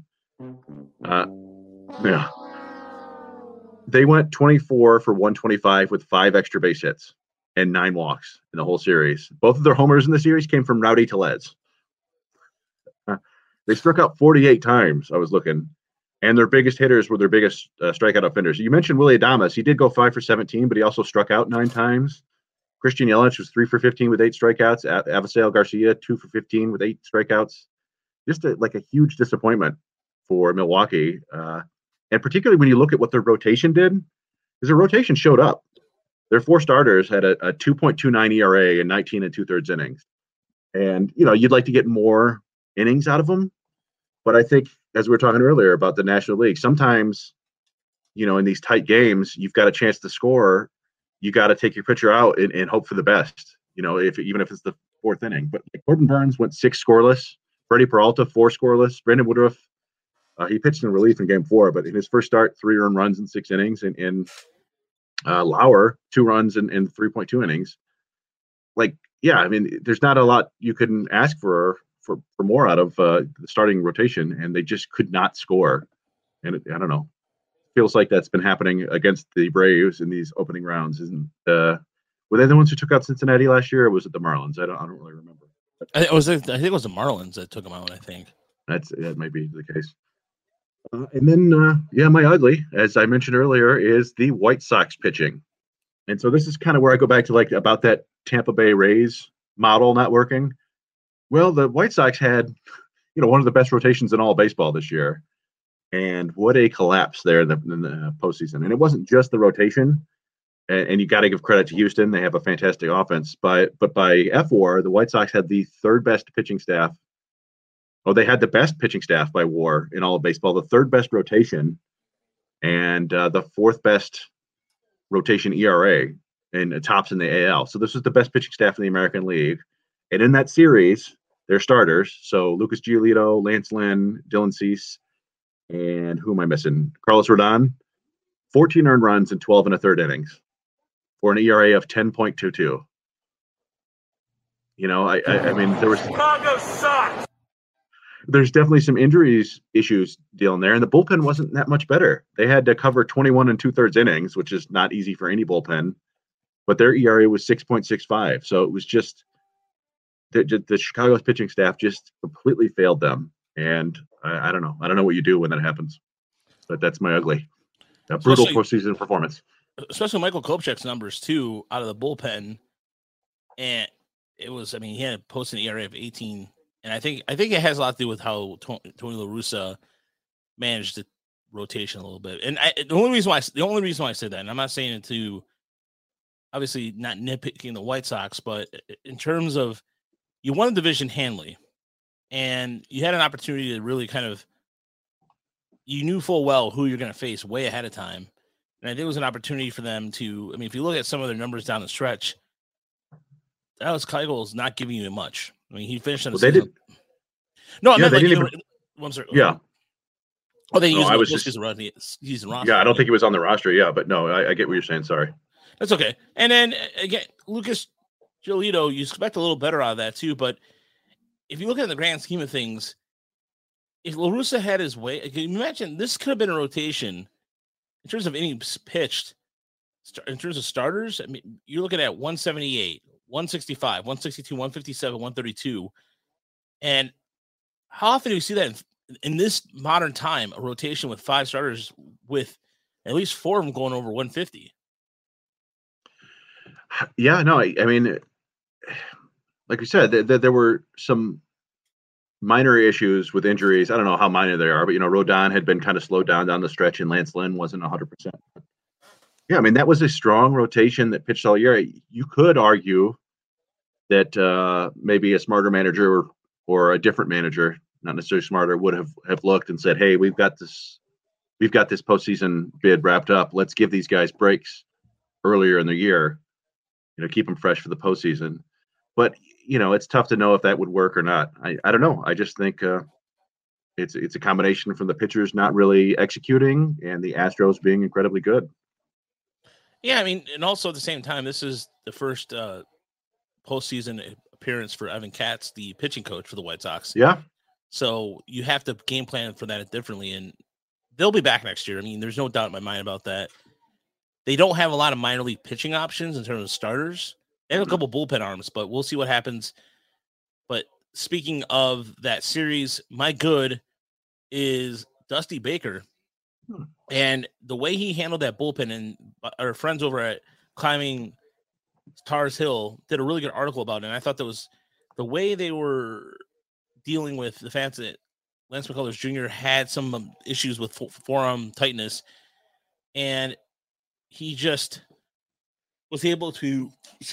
Yeah. They went 24 for 125 with 5 extra base hits and 9 walks in the whole series. Both of their homers in the series came from Rowdy Tellez. They struck out 48 times, I was looking, and their biggest hitters were their biggest strikeout offenders. You mentioned Willy Adames. He did go 5 for 17, but he also struck out 9 times. Christian Yelich was 3 for 15 with 8 strikeouts. Avisail Garcia, 2 for 15 with 8 strikeouts. Just a huge disappointment for Milwaukee. And particularly when you look at what their rotation did, because their rotation showed up. Their 4 starters had a 2.29 ERA in 19 2/3 innings. And, you'd like to get more innings out of them. But I think, as we were talking earlier about the National League, sometimes, in these tight games, you've got a chance to score. You got to take your pitcher out and hope for the best, even if it's the 4th inning. But Corbin Burnes went 6 scoreless. Freddie Peralta, 4 scoreless. Brandon Woodruff, he pitched in relief in game 4, but in his first start, 3 earned runs in 6 innings. And Lauer, 2 runs in 3.2 innings. There's not a lot you can ask for more out of the starting rotation, and they just could not score. And I don't know. Feels like that's been happening against the Braves in these opening rounds. Were they the ones who took out Cincinnati last year, or was it the Marlins? I don't really remember. I think it was the Marlins that took them out. I think that might be the case. And then, my ugly, as I mentioned earlier, is the White Sox pitching. And so this is kind of where I go back to about that Tampa Bay Rays model not working. Well, the White Sox had, one of the best rotations in all baseball this year. And what a collapse there in the postseason. And it wasn't just the rotation. And you got to give credit to Houston. They have a fantastic offense. But by FWAR, the White Sox had the 3rd best pitching staff. Oh, they had the best pitching staff by WAR in all of baseball, the 3rd best rotation, and the 4th best rotation ERA, and tops in the AL. So this was the best pitching staff in the American League. And in that series, their starters, so Lucas Giolito, Lance Lynn, Dylan Cease, and who am I missing? Carlos Rodon, 14 earned runs in 12 1/3 innings for an ERA of 10.22. I mean, there was... Chicago sucks. there's definitely some injuries issues dealing there, and the bullpen wasn't that much better. They had to cover 21 2/3 innings, which is not easy for any bullpen, but their ERA was 6.65. So it was just the Chicago's pitching staff just completely failed them. And I don't know. I don't know what you do when that happens, but that's my ugly. A brutal postseason performance. Especially Michael Kopech's numbers too out of the bullpen, and it was. I mean, he had posted an ERA of 18, and I think it has a lot to do with how Tony La Russa managed the rotation a little bit. And the only reason why I said that, and I'm not saying it to obviously not nitpicking the White Sox, but in terms of you won the division handily, and you had an opportunity to really kind of you knew full well who you're going to face way ahead of time. And I think it was an opportunity for them to, I mean, if you look at some of their numbers down the stretch, Dallas Keuchel is not giving you much. I mean, he finished on the season. No, I meant like, I'm sorry. Yeah. Oh, they used I was just season roster. Yeah, I don't think he was on the roster. Yeah, but no, I get what you're saying. Sorry. That's okay. And then again, Lucas Giolito, you expect a little better out of that too. But if you look at the grand scheme of things, if La Russa had his way, can you imagine this could have been a rotation in terms of innings pitched, in terms of starters. I mean, you're looking at 178, 165, 162, 157, 132. And how often do you see that in this modern time, a rotation with 5 starters with at least 4 of them going over 150? Yeah, no, I mean, like you said, there were some minor issues with injuries. I don't know how minor they are, but, Rodon had been kind of slowed down the stretch, and Lance Lynn wasn't 100%. Yeah, I mean, that was a strong rotation that pitched all year. You could argue that maybe a smarter manager or a different manager, not necessarily smarter, would have looked and said, hey, we've got this postseason bid wrapped up. Let's give these guys breaks earlier in the year, keep them fresh for the postseason. But, it's tough to know if that would work or not. I don't know. I just think it's a combination from the pitchers not really executing and the Astros being incredibly good. Yeah, I mean, and also at the same time, this is the first postseason appearance for Evan Katz, the pitching coach for the White Sox. Yeah. So you have to game plan for that differently, and they'll be back next year. I mean, there's no doubt in my mind about that. They don't have a lot of minor league pitching options in terms of starters. They have a couple bullpen arms, but we'll see what happens. But speaking of that series, my good is Dusty Baker. And the way he handled that bullpen, and our friends over at Climbing Tars Hill did a really good article about it. And I thought that was the way they were dealing with the fact that Lance McCullers Jr. had some issues with forearm tightness, and he just was able to,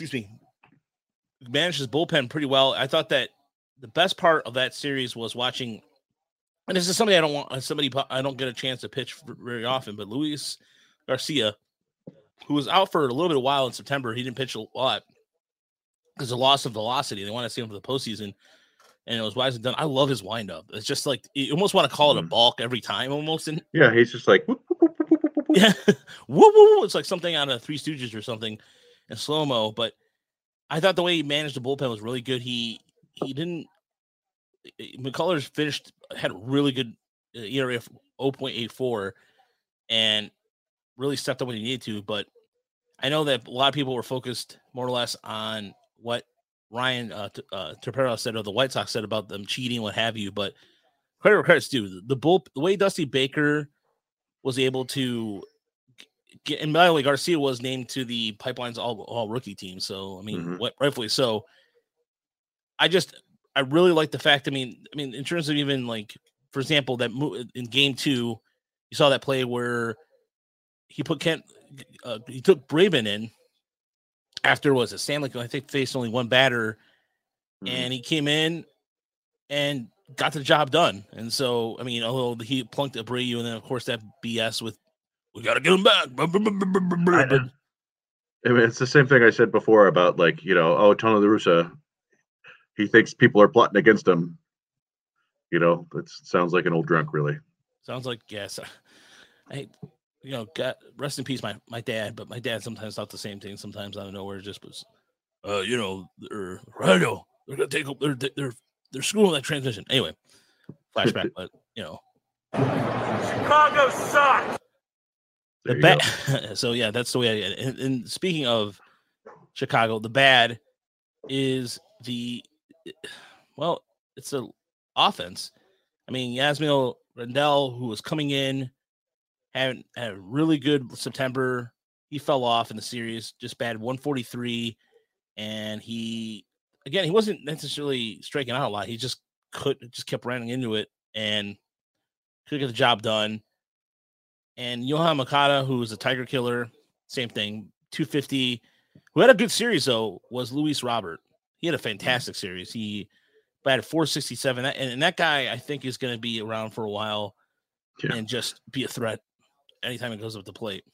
manage his bullpen pretty well. I thought that the best part of that series was watching, and this is somebody I don't get a chance to pitch very often, but Luis Garcia, who was out for a little bit of while in September. He didn't pitch a lot because of loss of velocity. They want to see him for the postseason, and it was wisely done. I love his windup. It's just like you almost want to call it a balk every time, almost. Yeah, he's just like, whoop, whoop, whoop, whoop, whoop, whoop. Yeah, woo woo. It's like something out of Three Stooges or something in slow mo. But I thought the way he managed the bullpen was really good. He didn't. McCullers had a really good ERA of 0.84 and really stepped up when he needed to. But I know that a lot of people were focused more or less on what Ryan Tepera said, or the White Sox said about them cheating, what have you. But credit where credit's due. The way Dusty Baker was able to get, and by the way, Garcia was named to the Pipeline's all rookie team. So, I mean, rightfully so. I really like the fact, I mean, in terms of even like, for example, that in game 2, you saw that play where he put he took Braben in after Stanley, I think, faced only one batter, and he came in and got the job done. And so, I mean, although he plunked Abreu, and then of course that BS with, we got to get him back. I mean, it's the same thing I said before about Tony La Russa. He thinks people are plotting against him. That sounds like an old drunk, really. Sounds like, yes. God, rest in peace, my dad. But my dad sometimes thought the same thing. Sometimes out of nowhere, just was, they're gonna take up, they're screwing that transmission. Anyway, flashback, but Chicago sucks. The bad. So yeah, that's the way. And speaking of Chicago, the bad is it's the offense. I mean, Yasmil Rendell, who was coming in, had a really good September. He fell off in the series, just batted 143, and he wasn't necessarily striking out a lot. He just kept running into it and couldn't get the job done. And Yohan Moncada, who was a Tiger killer, same thing, 250. Who had a good series though was Luis Robert. He had a fantastic series. He batted 467, and that guy I think is going to be around for a while and just be a threat anytime it goes up the plate.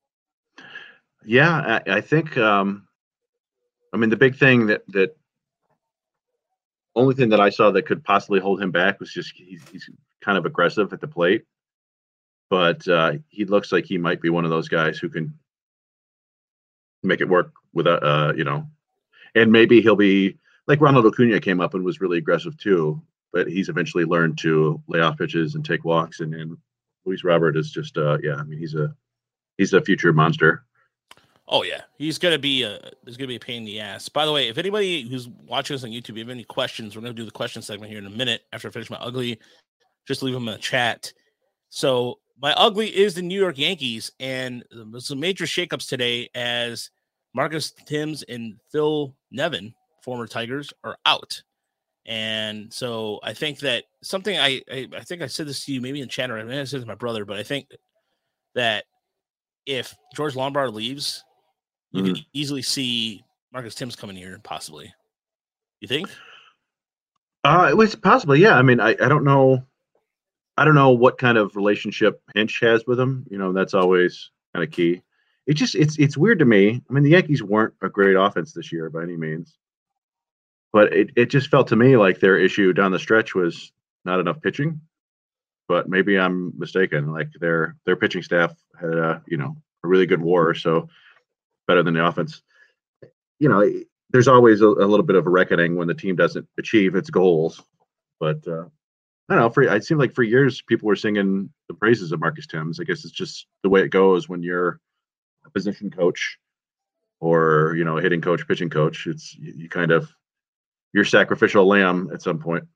Yeah, I think. The big thing that only thing that I saw that could possibly hold him back was just he's kind of aggressive at the plate, but he looks like he might be one of those guys who can make it work without, and maybe he'll be like Ronald Acuna came up and was really aggressive too, but he's eventually learned to lay off pitches and take walks. And Luis Robert is just, he's a future monster. Oh yeah, he's gonna be a pain in the ass. By the way, if anybody who's watching us on YouTube, if you have any questions, we're gonna do the question segment here in a minute after I finish my ugly. Just leave them in the chat. So my ugly is the New York Yankees, and there's some major shakeups today as Marcus Thames and Phil Nevin, former Tigers, are out. And so I think that something I think I said this to you maybe in chat, or I said it to my brother, but I think that if George Lombard leaves, you can easily see Marcus Thames coming here, possibly. You think? It was possible, yeah. I mean, I don't know. I don't know what kind of relationship Hinch has with him. That's always kind of key. It's weird to me. I mean, the Yankees weren't a great offense this year by any means, but it just felt to me like their issue down the stretch was not enough pitching. But maybe I'm mistaken. Like their pitching staff had a really good WAR, so better than the offense. There's always a little bit of a reckoning when the team doesn't achieve its goals. But I don't know. It seemed like for years people were singing the praises of Marcus Thames. I guess it's just the way it goes when you're a position coach or a hitting coach, pitching coach. It's you kind of you're sacrificial lamb at some point.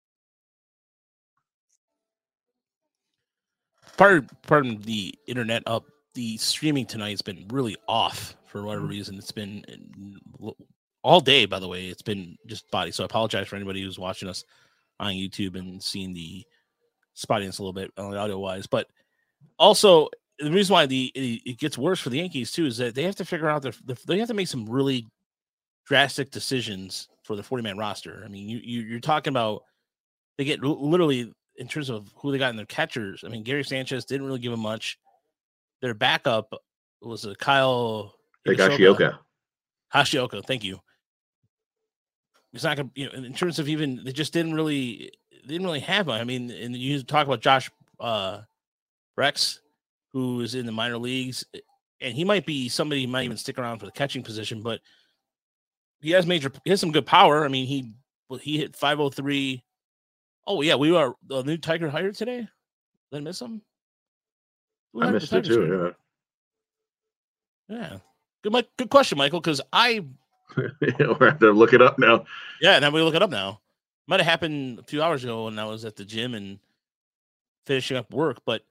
Pardon the internet up. The streaming tonight has been really off for whatever reason. It's been all day, by the way. It's been just spotty. So I apologize for anybody who's watching us on YouTube and seeing the spottiness a little bit audio wise. But also the reason why it gets worse for the Yankees too is that they have to figure out they have to make some really drastic decisions for the 40-man roster. I mean, you're talking about they get literally in terms of who they got in their catchers. I mean, Gary Sanchez didn't really give them much. Their backup was a Kyle Higashioka. Hashioka, thank you. It's not gonna, in terms of even they just didn't really have one. I mean, and you talk about Josh Brex, who is in the minor leagues, and he might be somebody who might even stick around for the catching position, but he has some good power. I mean, he hit 503. Oh yeah, we are the new Tiger hired today. Did I miss him? I missed it too. Yeah. Good question, Michael. Because we're have to look it up now. Yeah, now we look it up now. Might have happened a few hours ago when I was at the gym and finishing up work, but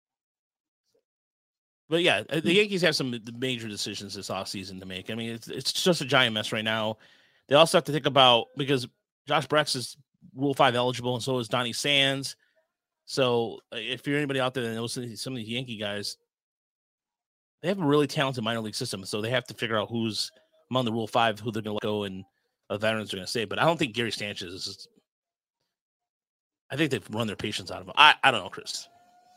yeah, the Yankees have some major decisions this offseason to make. I mean, it's just a giant mess right now. They also have to think about because Josh Brex is Rule 5 eligible, and so is Donnie Sands. So if you're anybody out there that knows some of these Yankee guys, they have a really talented minor league system. So they have to figure out who's among the Rule 5, who they're going to let go and veterans are going to stay. But I don't think Gary Sanchez is. I think they've run their patience out of him. I don't know, Chris.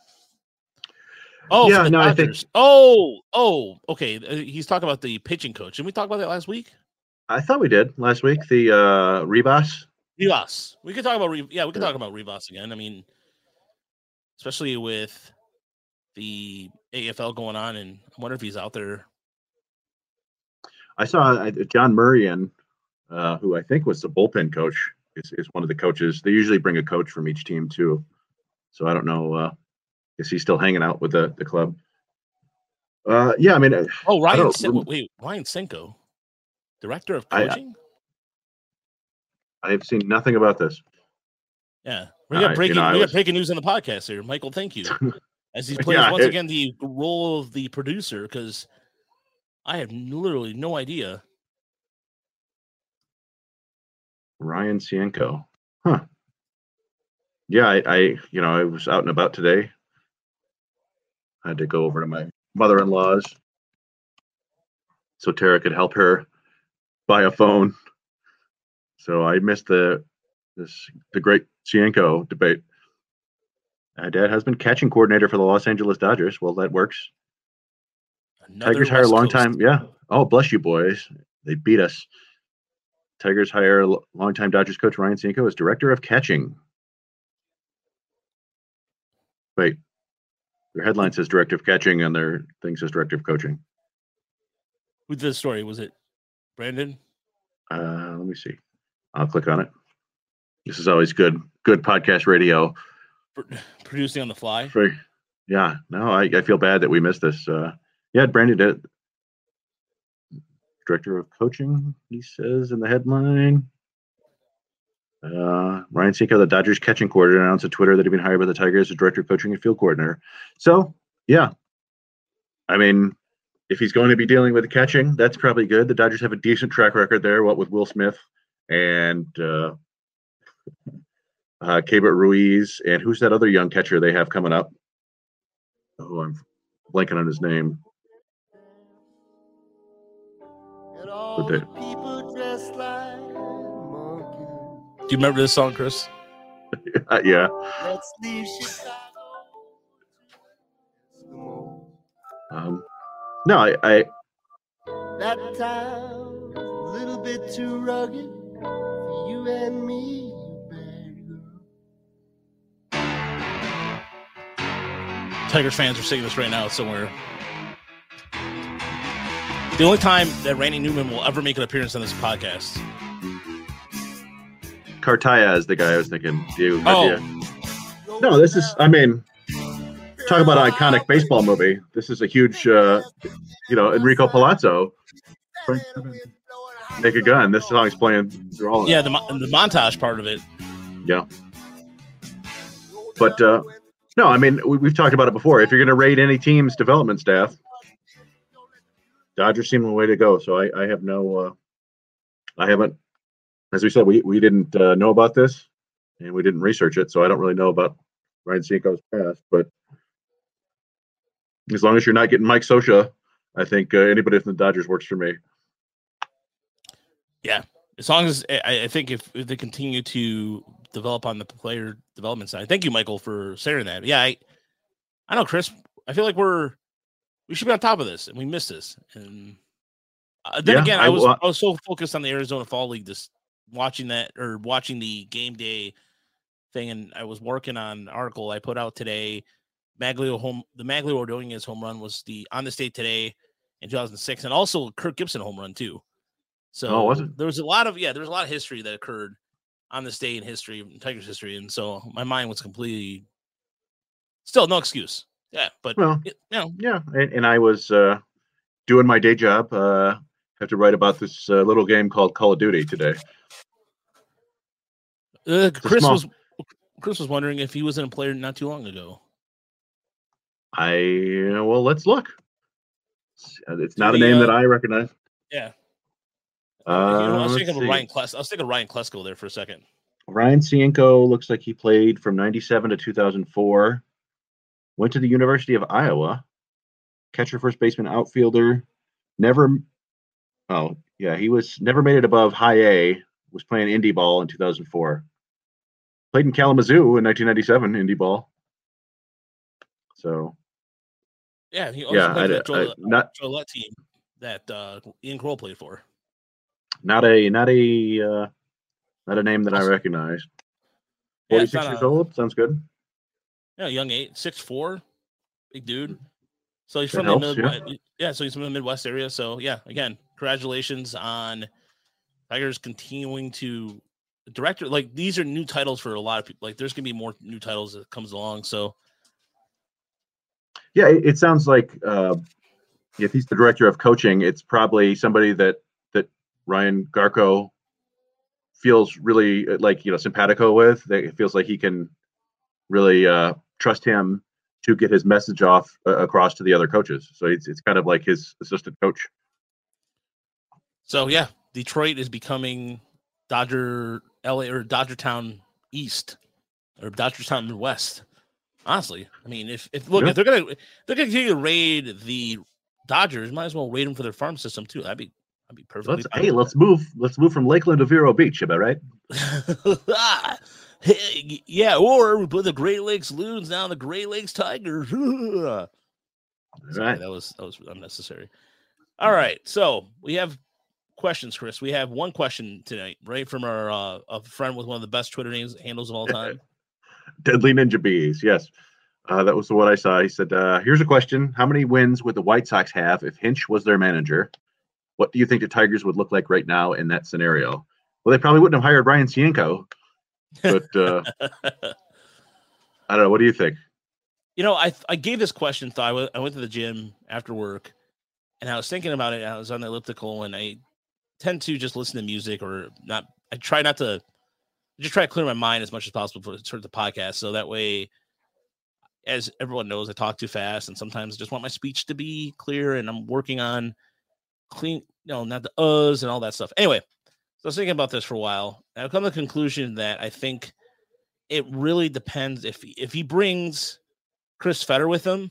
Oh, yeah, no, Dodgers. I think. Okay. He's talking about the pitching coach. Didn't we talk about that last week? I thought we did last week. The Rivas. Rivas. We could talk about talk about Rivas again. I mean, especially with the AFL going on, and I wonder if he's out there. I saw John Murray, who I think was the bullpen coach is one of the coaches. They usually bring a coach from each team too. So I don't know. Is he still hanging out with the club? Yeah, I mean. Ryan Cinco, director of coaching. I've seen nothing about this. Yeah, we got breaking news on the podcast here, Michael. Thank you. As he plays once again the role of the producer, because I have literally no idea. Ryan Cienko. Huh. Yeah, I was out and about today. I had to go over to my mother-in-law's so Tara could help her buy a phone. So I missed the great Cienko debate. Dad has been catching coordinator for the Los Angeles Dodgers. Well, that works. Tigers hire a long time. Yeah. Oh, bless you, boys. They beat us. Tigers hire longtime Dodgers coach Ryan Cienko as director of catching. Wait, their headline says director of catching and their thing says director of coaching. Who did the story? Was it Brandon? Let me see. I'll click on it. This is always good podcast radio. Producing on the fly. Yeah. No, I feel bad that we missed this. Brandon did. Director of coaching, he says in the headline. Ryan Cienko, the Dodgers catching coordinator, announced on Twitter that he'd been hired by the Tigers as director of coaching and field coordinator. So, yeah. I mean, if he's going to be dealing with the catching, that's probably good. The Dodgers have a decent track record there, with Will Smith and Keibert Ruiz. And who's that other young catcher they have coming up? Oh, I'm blanking on his name. Do you remember this song, Chris? Yeah. No, I that time a little bit too rugged for you and me, bad girl. Tigers fans are singing this right now somewhere. The only time that Randy Newman will ever make an appearance on this podcast. Cartaya is the guy I was thinking. Diego Cartaya. No, this is, I mean, talk about an iconic baseball movie. This is a huge, Enrico Palazzo. Make a Gun. This song's playing through all of it. The montage part of it. Yeah. But, no, I mean, we've talked about it before. If you're going to rate any team's development staff, Dodgers seem the way to go. So I have no, I haven't, as we said, we didn't know about this and we didn't research it. So I don't really know about Ryan Cienko's past, but as long as you're not getting Mike Scioscia, I think anybody from the Dodgers works for me. Yeah. As long as I think if they continue to develop on the player development side. Thank you, Michael, for sharing that. Yeah. I know, Chris, I feel like we should be on top of this, and we missed this. And then again, I was so focused on the Arizona Fall League, just watching the game day thing, and I was working on an article I put out today. The Magglio Ordonez home run was on the state today in 2006, and also Kirk Gibson home run too. So there was a lot of history that occurred on the state in history, Tigers history, and so my mind was completely still no excuse. Yeah, but yeah, and I was doing my day job. Have to write about this little game called Call of Duty today. Chris was wondering if he wasn't a player not too long ago. Let's look. It's not a name that I recognize. Yeah. I was thinking of Ryan Klesko there for a second. Ryan Cienko looks like he played from 97 to 2004. Went to the University of Iowa. Catcher, first baseman, outfielder. He was never made it above high A. Was playing indie ball in 2004. Played in Kalamazoo in 1997, indie ball. So. Yeah, he also played for the Joliet team that Ian Kroll played for. Not a name that I recognize. 46 years old. Sounds good. Yeah, young 6'4", big dude. So he's that from helps, the Midwest. Yeah, so he's from the Midwest area. So yeah, again, congratulations on Tigers continuing to director, like these are new titles for a lot of people. Like there's gonna be more new titles that comes along. So yeah, it sounds like if he's the director of coaching, it's probably somebody that Ryan Garko feels really like, simpatico with. It feels like he can really trust him to get his message off across to the other coaches. So it's kind of like his assistant coach. So yeah, Detroit is becoming Dodger LA or Dodgertown East or Dodgertown Midwest. Honestly, I mean, if they're gonna continue to raid the Dodgers, might as well raid them for their farm system too. That'd be perfectly. Let's move from Lakeland to Vero Beach. Am I right? Yeah, or we put the Great Lakes Loons down the Great Lakes Tigers. Sorry, right. That was unnecessary. All right, so we have questions, Chris. We have one question tonight, right, from our a friend with one of the best Twitter handles of all time. Deadly Ninja Bees. Yes, that was the one I saw. He said, "Here's a question: how many wins would the White Sox have if Hinch was their manager? What do you think the Tigers would look like right now in that scenario?" Well, they probably wouldn't have hired Ryan Cienko, but I don't know. What do you think? I gave this question thought. I went to the gym after work, and I was thinking about it. I was on the elliptical, and I tend to just listen to music or not. I try not to. Just try to clear my mind as much as possible for the podcast, so that way, as everyone knows, I talk too fast, and sometimes I just want my speech to be clear, and I'm working on clean, not the uhs and all that stuff. Anyway, so I was thinking about this for a while, and I've come to the conclusion that I think it really depends if he brings Chris Fetter with him.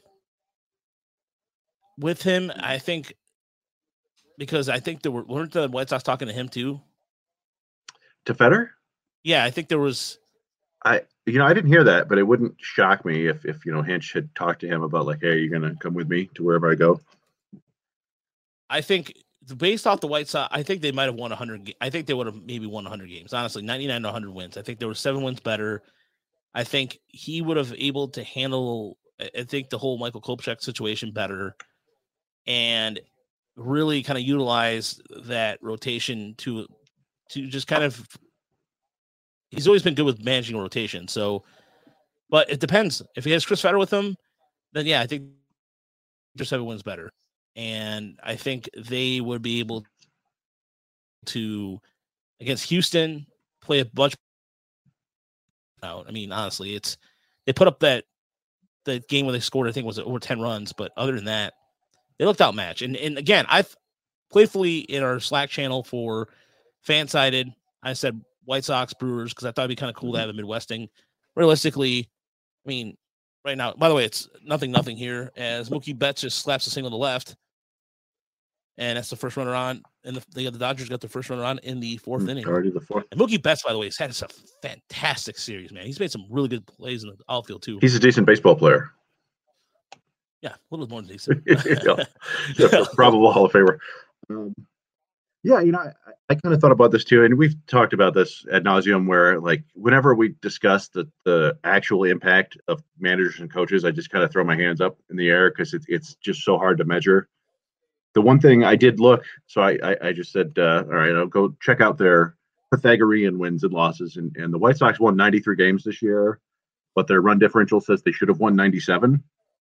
I think, because I think weren't the White Sox talking to him too? To Fetter? Yeah, I think there was. I didn't hear that, but it wouldn't shock me if Hinch had talked to him about like, hey, you're gonna come with me to wherever I go. I think based off the White Sox, I think they might have won 100. I think they would have maybe won 100 games. Honestly, 99 to 100 wins. I think there were 7 wins better. I think he would have able to handle. I think the whole Michael Kopech situation better, and really kind of utilize that rotation to just kind of. He's always been good with managing a rotation. So, but it depends. If he has Chris Fetter with him, then yeah, I think just 7 wins better. And I think they would be able to, against Houston, play a bunch out. I mean, honestly, they put up that game where they scored, I think, was over 10 runs. But other than that, they looked outmatched. And again, I've playfully in our Slack channel for Fansided, I said White Sox, Brewers, because I thought it'd be kind of cool to have a Midwesting. Realistically, I mean, right now, by the way, it's nothing here, as Mookie Betts just slaps a single to left, and that's the first runner on, and the Dodgers got the first runner on in the 4th inning. Already the 4th. And Mookie Betts, by the way, has had a fantastic series, man. He's made some really good plays in the outfield, too. He's a decent baseball player. Yeah, a little more than decent. Probable Hall of Famer. Yeah, I kind of thought about this too, and we've talked about this ad nauseum. Where like whenever we discuss the actual impact of managers and coaches, I just kind of throw my hands up in the air because it's just so hard to measure. The one thing I did look, so I just said, all right, I'll go check out their Pythagorean wins and losses, and the White Sox won 93 games this year, but their run differential says they should have won 97.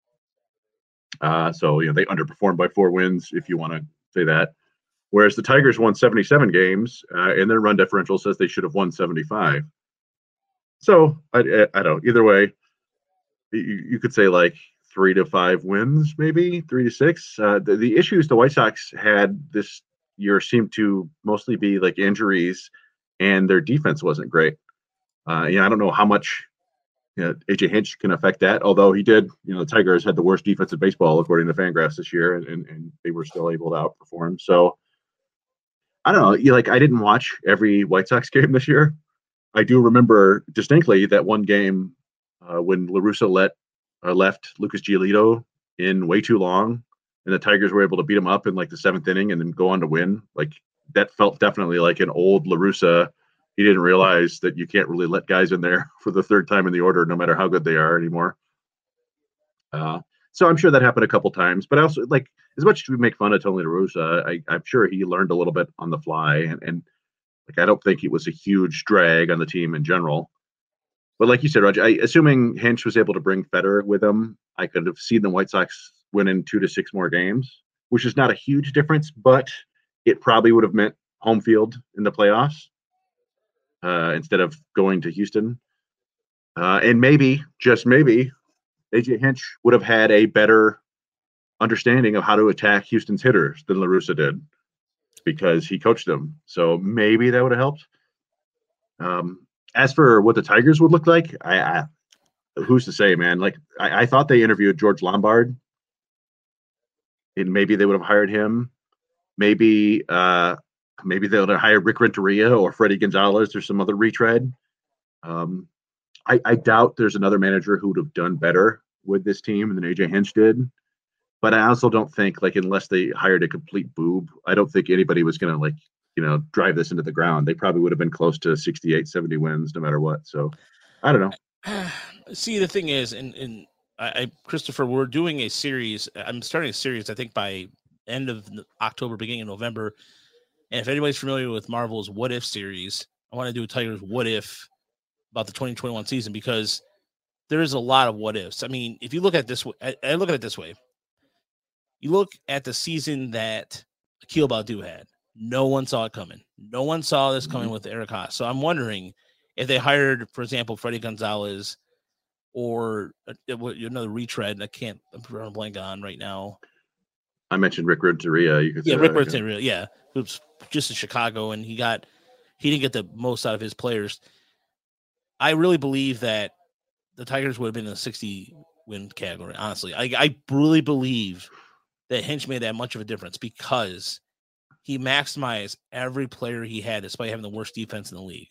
So they underperformed by 4 wins, if you want to say that. Whereas the Tigers won 77 games, and their run differential says they should have won 75. So I don't. Either way, you could say like 3 to 5 wins, maybe 3 to 6. The issues the White Sox had this year seemed to mostly be like injuries, and their defense wasn't great. I don't know how much AJ Hinch can affect that. Although he did, the Tigers had the worst defense in baseball according to Fangraphs this year, and they were still able to outperform. So. I don't know. I didn't watch every White Sox game this year. I do remember distinctly that one game when La Russa left Lucas Giolito in way too long, and the Tigers were able to beat him up in like the 7th inning and then go on to win. Like that felt definitely like an old La Russa. He didn't realize that you can't really let guys in there for the 3rd time in the order, no matter how good they are anymore. So I'm sure that happened a couple times, but I also like as much as we make fun of Tony La Russa, I'm sure he learned a little bit on the fly, and Like, I don't think it was a huge drag on the team in general. But like you said, Roger, assuming Hinch was able to bring Federer with him, I could have seen the White Sox winning 2 to 6 more games, which is not a huge difference, but it probably would have meant home field in the playoffs instead of going to Houston. And maybe, just maybe, AJ Hinch would have had a better understanding of how to attack Houston's hitters than La Russa did because he coached them. So maybe that would have helped. As for what the Tigers would look like, I who's to say, man? Like, I thought they interviewed George Lombard, and maybe they would have hired him. Maybe they would have hired Rick Renteria or Freddie Gonzalez or some other retread. I doubt there's another manager who would have done better with this team than AJ Hinch did. But I also don't think, like, unless they hired a complete boob, I don't think anybody was going to, like, drive this into the ground. They probably would have been close to 68, 70 wins no matter what. So I don't know. See, the thing is, and Christopher, we're doing a series. I'm starting a series, I think, by end of October, beginning of November. And if anybody's familiar with Marvel's What If series, I want to do a Tigers What If about the 2021 season, because there is a lot of what ifs. I mean, if you look at this, I look at it this way. You look at the season that Akil Baddoo had. No one saw it coming. No one saw this coming with Eric Haas. So I'm wondering if they hired, for example, Freddie Gonzalez or another retread. I'm drawing a blank on right now. I mentioned Rick Renteria. Rick Renteria. Yeah, who was just in Chicago, and he didn't get the most out of his players. I really believe that the Tigers would have been in the 60-win category. Honestly, I really believe that Hinch made that much of a difference because he maximized every player he had, despite having the worst defense in the league.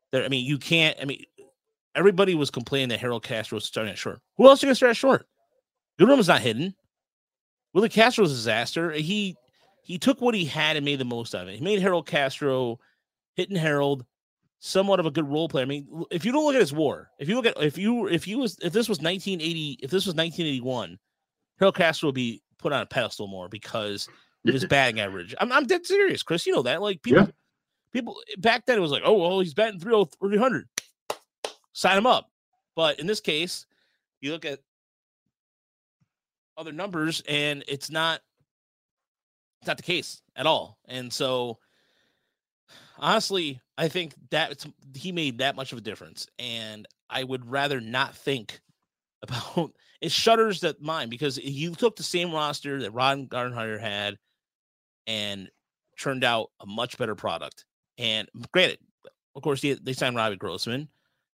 Everybody was complaining that Harold Castro was starting at short. Who else are you going to start at short? Goodrum is not hidden. Willie Castro's a disaster. He took what he had and made the most of it. He made Harold Castro, hitting Harold, somewhat of a good role player. I mean, if you don't look at his WAR, if this was 1981, Harold Castro would be put on a pedestal more because of his batting average. I'm dead serious, Chris. You know that. Like, people back then, it was like, oh well, he's batting 300. Sign him up. But in this case, you look at other numbers, and it's not the case at all. And so, honestly, I think that he made that much of a difference, and I would rather not think about it. Shudders that mind, because he took the same roster that Ron Gardenhire had and turned out a much better product. And granted, of course, they signed Robbie Grossman,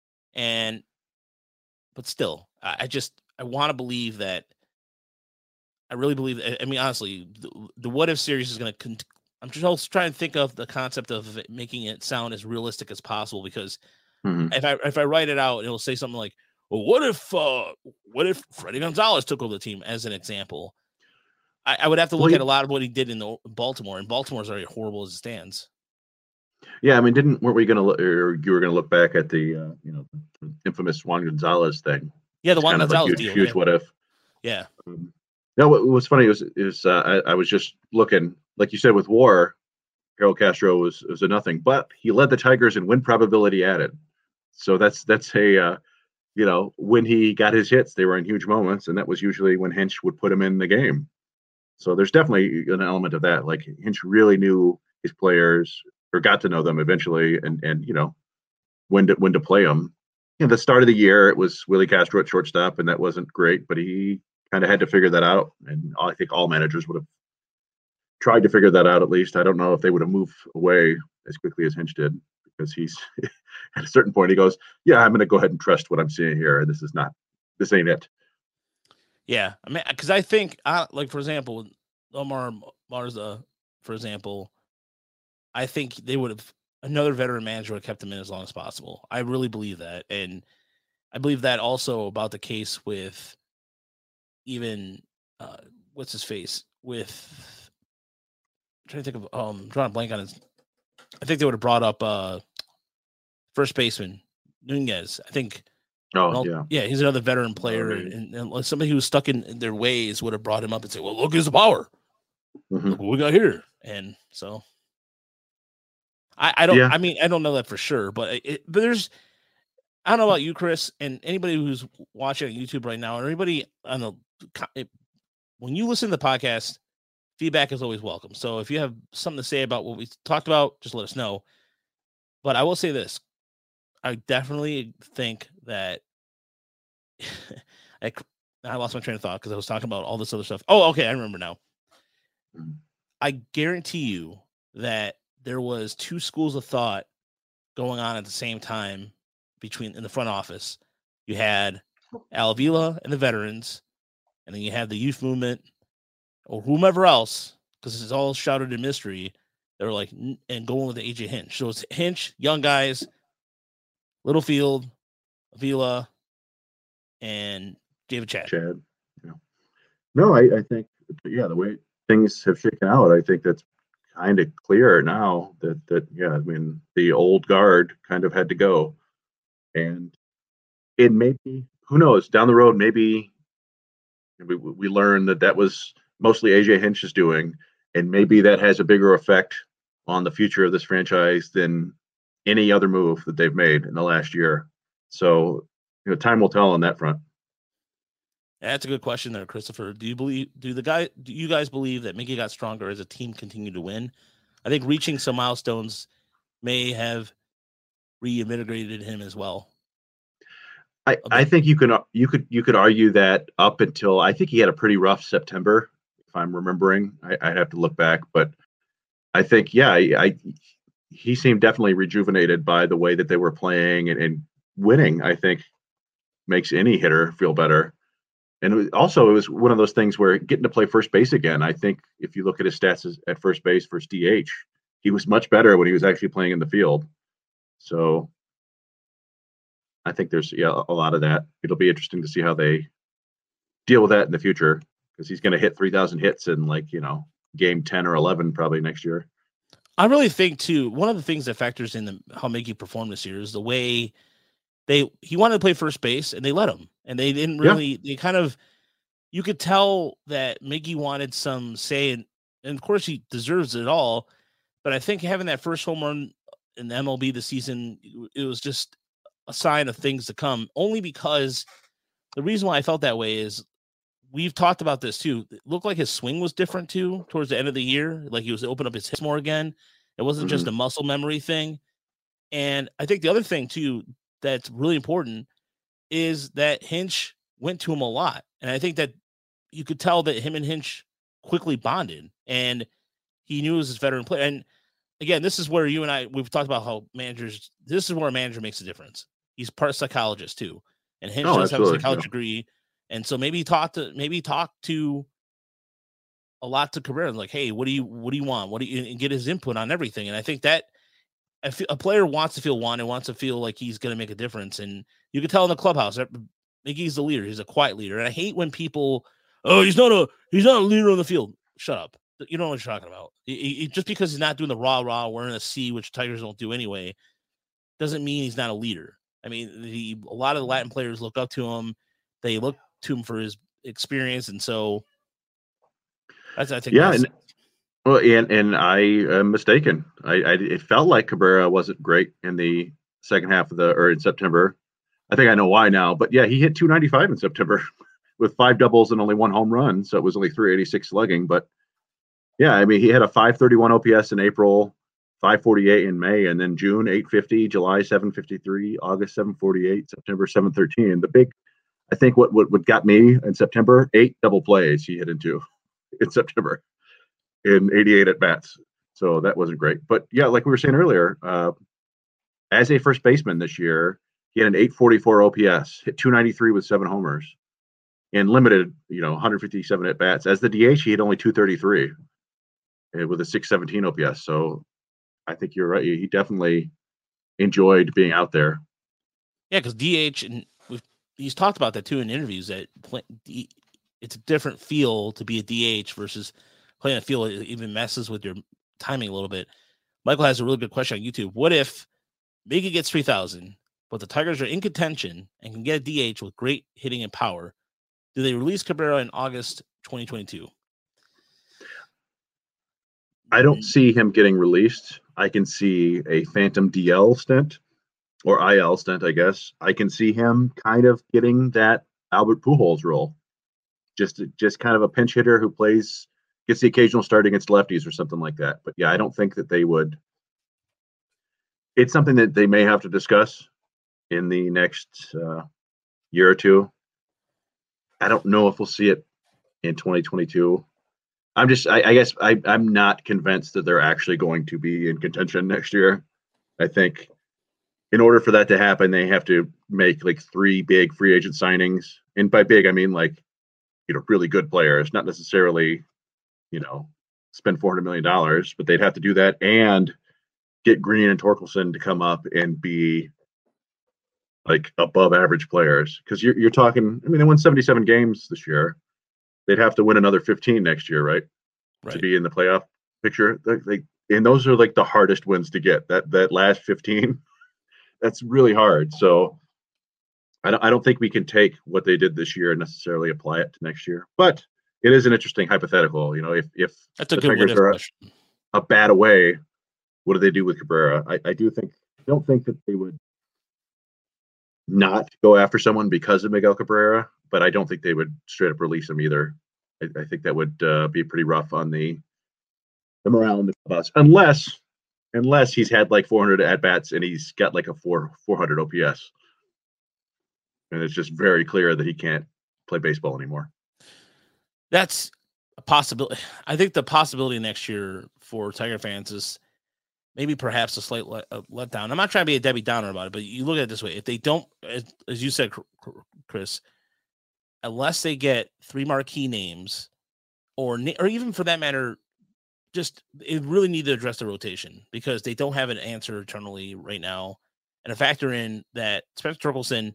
but still, I want to believe that. I really believe. I mean, honestly, the What If series is going to. I'm just trying to think of the concept of making it sound as realistic as possible, because if I write it out, it'll say something like, well, what if Freddie Gonzalez took over the team, as an example? I would have to look at a lot of what he did in Baltimore, and Baltimore's already horrible as it stands. Yeah, I mean, weren't we going to look, or you were going to look back at the the infamous Juan Gonzalez thing? Yeah, the Juan Gonzalez deal. Huge what if. Yeah. No, what was funny is I was just looking, like you said, with WAR, Harold Castro was a nothing, but he led the Tigers in win probability added. So that's a when he got his hits, they were in huge moments, and that was usually when Hinch would put him in the game. So there's definitely an element of that. Like, Hinch really knew his players, or got to know them eventually, and when to play them. The start of the year, it was Willie Castro at shortstop, and that wasn't great, but he kind of had to figure that out. And I think all managers would have tried to figure that out, at least. I don't know if they would have moved away as quickly as Hinch did, because he's at a certain point, he goes, yeah, I'm going to go ahead and trust what I'm seeing here. This ain't it. Yeah. I mean, because I think, like, for example, Omar Marza, for example, I think they would have, another veteran manager would have kept him in as long as possible. I really believe that. And I believe that also about the case with even, what's his face? With, I'm trying to think of, drawing a blank on his, I think they would have brought up first baseman, Nunez. I think. Yeah, he's another veteran player, and somebody who was stuck in their ways would have brought him up and say, well, look, here's the power. Look what we got here. And so, I don't. Yeah. I mean, I don't know that for sure, but there's. I don't know about you, Chris, and anybody who's watching on YouTube right now, or anybody on the. When you listen to the podcast, feedback is always welcome. So if you have something to say about what we talked about, just let us know. But I will say this: I definitely think that I lost my train of thought because I was talking about all this other stuff. Oh, okay, I remember now. I guarantee you that there was two schools of thought going on at the same time in the front office. You had Al Avila and the veterans, and then you had the youth movement or whomever else, because it's all shrouded in mystery. They were like, and going with the AJ Hinch. So it's Hinch, young guys, Littlefield, Avila, and David Chad. Yeah. No, I think, the way things have shaken out, I think that's kind of clear now that I mean, the old guard kind of had to go. And it may be, who knows, down the road, maybe we learn that was mostly AJ Hinch's doing, and maybe that has a bigger effect on the future of this franchise than any other move that they've made in the last year. So, time will tell on that front. That's a good question there, Christopher. Do you guys believe that Mickey got stronger as a team continued to win? I think reaching some milestones may have reinvigorated him as well. I think you could argue that up until, I think he had a pretty rough September, if I'm remembering. I'd have to look back, but I think he seemed definitely rejuvenated by the way that they were playing, and winning, I think, makes any hitter feel better. And it was one of those things where getting to play first base again, I think if you look at his stats at first base versus DH, he was much better when he was actually playing in the field. So I think there's a lot of that. It'll be interesting to see how they deal with that in the future, because he's going to hit 3,000 hits in game 10 or 11 probably next year. I really think too, one of the things that factors in how Mickey performed this year is the way he wanted to play first base, and they let him, and they didn't really, they kind of, you could tell that Mickey wanted some say, and of course he deserves it all. But I think having that first home run in the MLB this season, it was just a sign of things to come, only because the reason why I felt that way is we've talked about this too. It looked like his swing was different too towards the end of the year. Like he was opening up his hips more again. It wasn't just a muscle memory thing. And I think the other thing too, that's really important, is that Hinch went to him a lot. And I think that you could tell that him and Hinch quickly bonded, and he knew he was his veteran player. And again, this is where you and we've talked about how this is where a manager makes a difference. He's part psychologist too. And Hinch does have a psychology degree. And so maybe he talked to a lot to Cabrera, like, hey, what do you want? And get his input on everything. And I think that a player wants to feel wanted, wants to feel like he's going to make a difference. And you can tell in the clubhouse, Mickey's the leader. He's a quiet leader. And I hate when people, he's not a leader on the field. Shut up. You don't know what you're talking about. Just because he's not doing the rah wearing a C, which Tigers don't do anyway, doesn't mean he's not a leader. I mean, a lot of the Latin players look up to him. They look to him for his experience. And so I think and I am mistaken. It felt like Cabrera wasn't great in the second half in September. I think I know why now, but yeah, he hit 295 in September with 5 doubles and only 1 home run. So it was only 386 slugging, but yeah, I mean, he had a 531 OPS in April, 548 in May, and then June 850, July 753, August 748, September 713. I think what got me in September, 8 double plays he hit into in September in 88 at bats. So that wasn't great. But yeah, like we were saying earlier, as a first baseman this year, he had an 844 OPS, hit 293 with 7 homers, and limited, 157 at bats. As the DH, he had only 233 with a 617 OPS. So I think you're right. He definitely enjoyed being out there. Yeah, because DH, and he's talked about that too in interviews, that it's a different feel to be a DH versus playing a field. It even messes with your timing a little bit. Michael has a really good question on YouTube. What if Mickey gets 3,000, but the Tigers are in contention and can get a DH with great hitting and power? Do they release Cabrera in August 2022? I don't see him getting released. I can see a phantom DL stint or IL stint, I guess. I can see him kind of getting that Albert Pujols role. Just kind of a pinch hitter who gets the occasional start against lefties or something like that. But yeah, I don't think that they would. It's something that they may have to discuss in the next year or two. I don't know if we'll see it in 2022. I guess I'm not convinced that they're actually going to be in contention next year. I think in order for that to happen, they have to make like 3 big free agent signings. And by big, I mean like, really good players, not necessarily, spend $400 million, but they'd have to do that and get Green and Torkelson to come up and be like above average players. Because you're talking, they won 77 games this year. They'd have to win another 15 next year, right? To be in the playoff picture. And those are like the hardest wins to get. That last 15, that's really hard. So I don't think we can take what they did this year and necessarily apply it to next year. But it is an interesting hypothetical. If that's a good Tigers are a bat away, what do they do with Cabrera? I don't think that they would not go after someone because of Miguel Cabrera, but I don't think they would straight up release him either. I think that would be pretty rough on the morale in the bus, unless he's had like 400 at bats and he's got like a 400 OPS, and it's just very clear that he can't play baseball anymore. That's a possibility. I think the possibility next year for Tiger fans is maybe perhaps a slight letdown. I'm not trying to be a Debbie Downer about it, but you look at it this way. If they don't, as you said, Chris, unless they get 3 marquee names or even for that matter, they really need to address the rotation because they don't have an answer internally right now. And to factor in that Spencer Torkelson,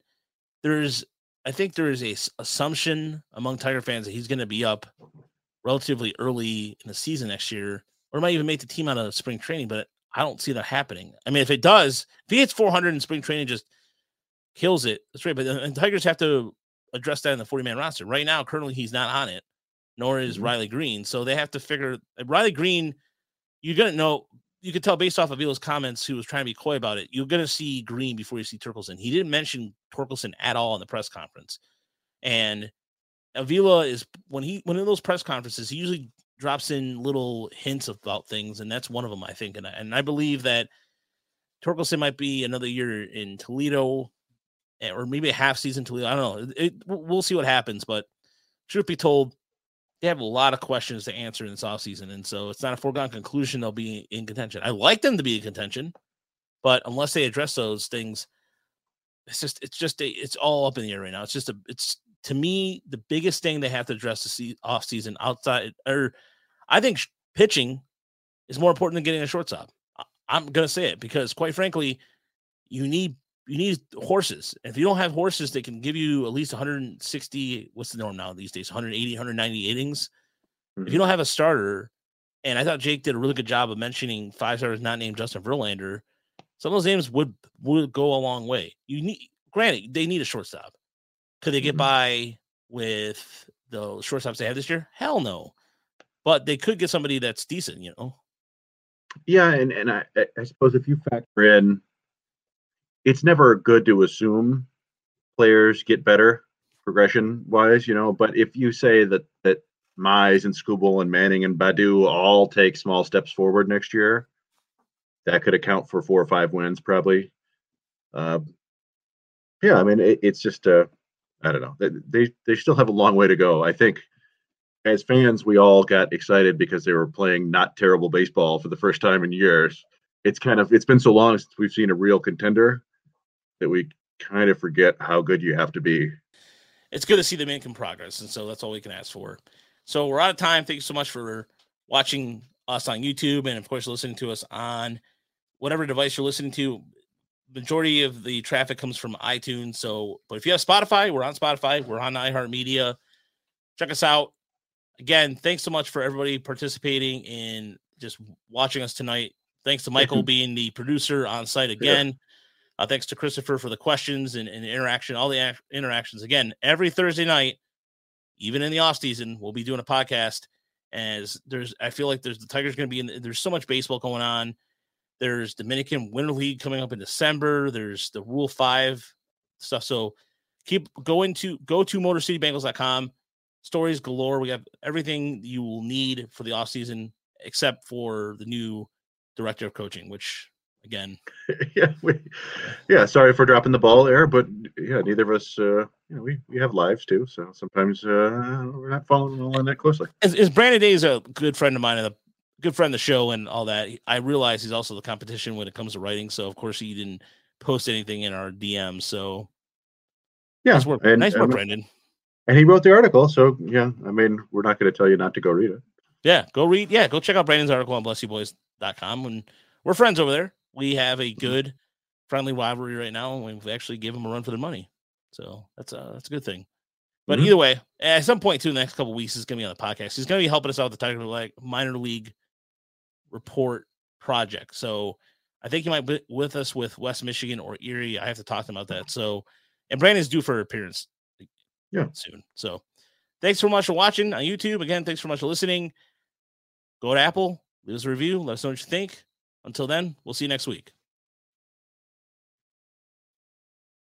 I think there is a assumption among Tiger fans that he's going to be up relatively early in the season next year, or might even make the team out of spring training, but I don't see that happening. If it does, if he hits 400 in spring training, just kills it. That's right. But the Tigers have to address that in the 40-man roster. Right now, currently, he's not on it, nor is Riley Green. So they have to figure Riley Green, you're going to know, you could tell based off of Avila's comments, who was trying to be coy about it, you're going to see Green before you see Torkelson. He didn't mention Torkelson at all in the press conference. And Avila is, when in those press conferences, he usually drops in little hints about things, and that's one of them, I think. And I believe that Torkelson might be another year in Toledo, or maybe a half season Toledo. I don't know. We'll see what happens, but truth be told, they have a lot of questions to answer in this offseason, and so it's not a foregone conclusion they'll be in contention. I like them to be in contention, but unless they address those things, it's all up in the air right now. It's to me the biggest thing they have to address the offseason outside, or I think pitching is more important than getting a shortstop. I'm gonna say it because, quite frankly, you need horses. If you don't have horses that can give you at least 160, what's the norm now these days? 180, 190 innings. If you don't have a starter, and I thought Jake did a really good job of mentioning 5 stars not named Justin Verlander, some of those names would go a long way. Granted, they need a shortstop. Could they get by with the shortstops they have this year? Hell no. But they could get somebody that's decent, Yeah, and I suppose if you factor in, it's never good to assume players get better progression-wise, but if you say that Mize and Skubal and Manning and Baddoo all take small steps forward next year, that could account for 4 or 5 wins probably. It's just I don't know. They still have a long way to go. I think as fans, we all got excited because they were playing not terrible baseball for the first time in years. It's been so long since we've seen a real contender that we kind of forget how good you have to be. It's good to see them making progress, and so that's all we can ask for. So we're out of time. Thank you so much for watching us on YouTube and, of course, listening to us on whatever device you're listening to. Majority of the traffic comes from iTunes. But if you have Spotify, we're on Spotify. We're on iHeartMedia. Check us out. Again, thanks so much for everybody participating in just watching us tonight. Thanks to Michael being the producer on site again. Yeah. Thanks to Christopher for the questions and interaction, all the interactions. Again, every Thursday night, even in the off season, we'll be doing a podcast. I feel like the Tigers going to be there's so much baseball going on. There's Dominican Winter League coming up in December. There's the Rule 5 stuff. So go to MotorCityBengals.com. Stories galore. We have everything you will need for the offseason, except for the new director of coaching, which again, sorry for dropping the ball there, but yeah, neither of us, we have lives too, so sometimes we're not following along that closely. As Brandon Day is a good friend of mine and a good friend of the show and all that, I realize he's also the competition when it comes to writing. So of course he didn't post anything in our DM. So yeah, nice work, Brandon. And he wrote the article, so yeah, I mean, we're not going to tell you not to go read it. Yeah, go check out Brandon's article on blessyouboys.com. And we're friends over there. We have a good friendly rivalry right now, and we actually give them a run for their money. So that's a good thing. But either way, at some point too, in the next couple of weeks, he's going to be on the podcast. He's going to be helping us out with the Tiger minor league report project. So I think he might be with us with West Michigan or Erie. I have to talk to him about that. So, and Brandon's due for an appearance soon. So thanks so much for watching on YouTube. Again, thanks so much for listening. Go to Apple, leave us a review. Let us know what you think. Until then, we'll see you next week.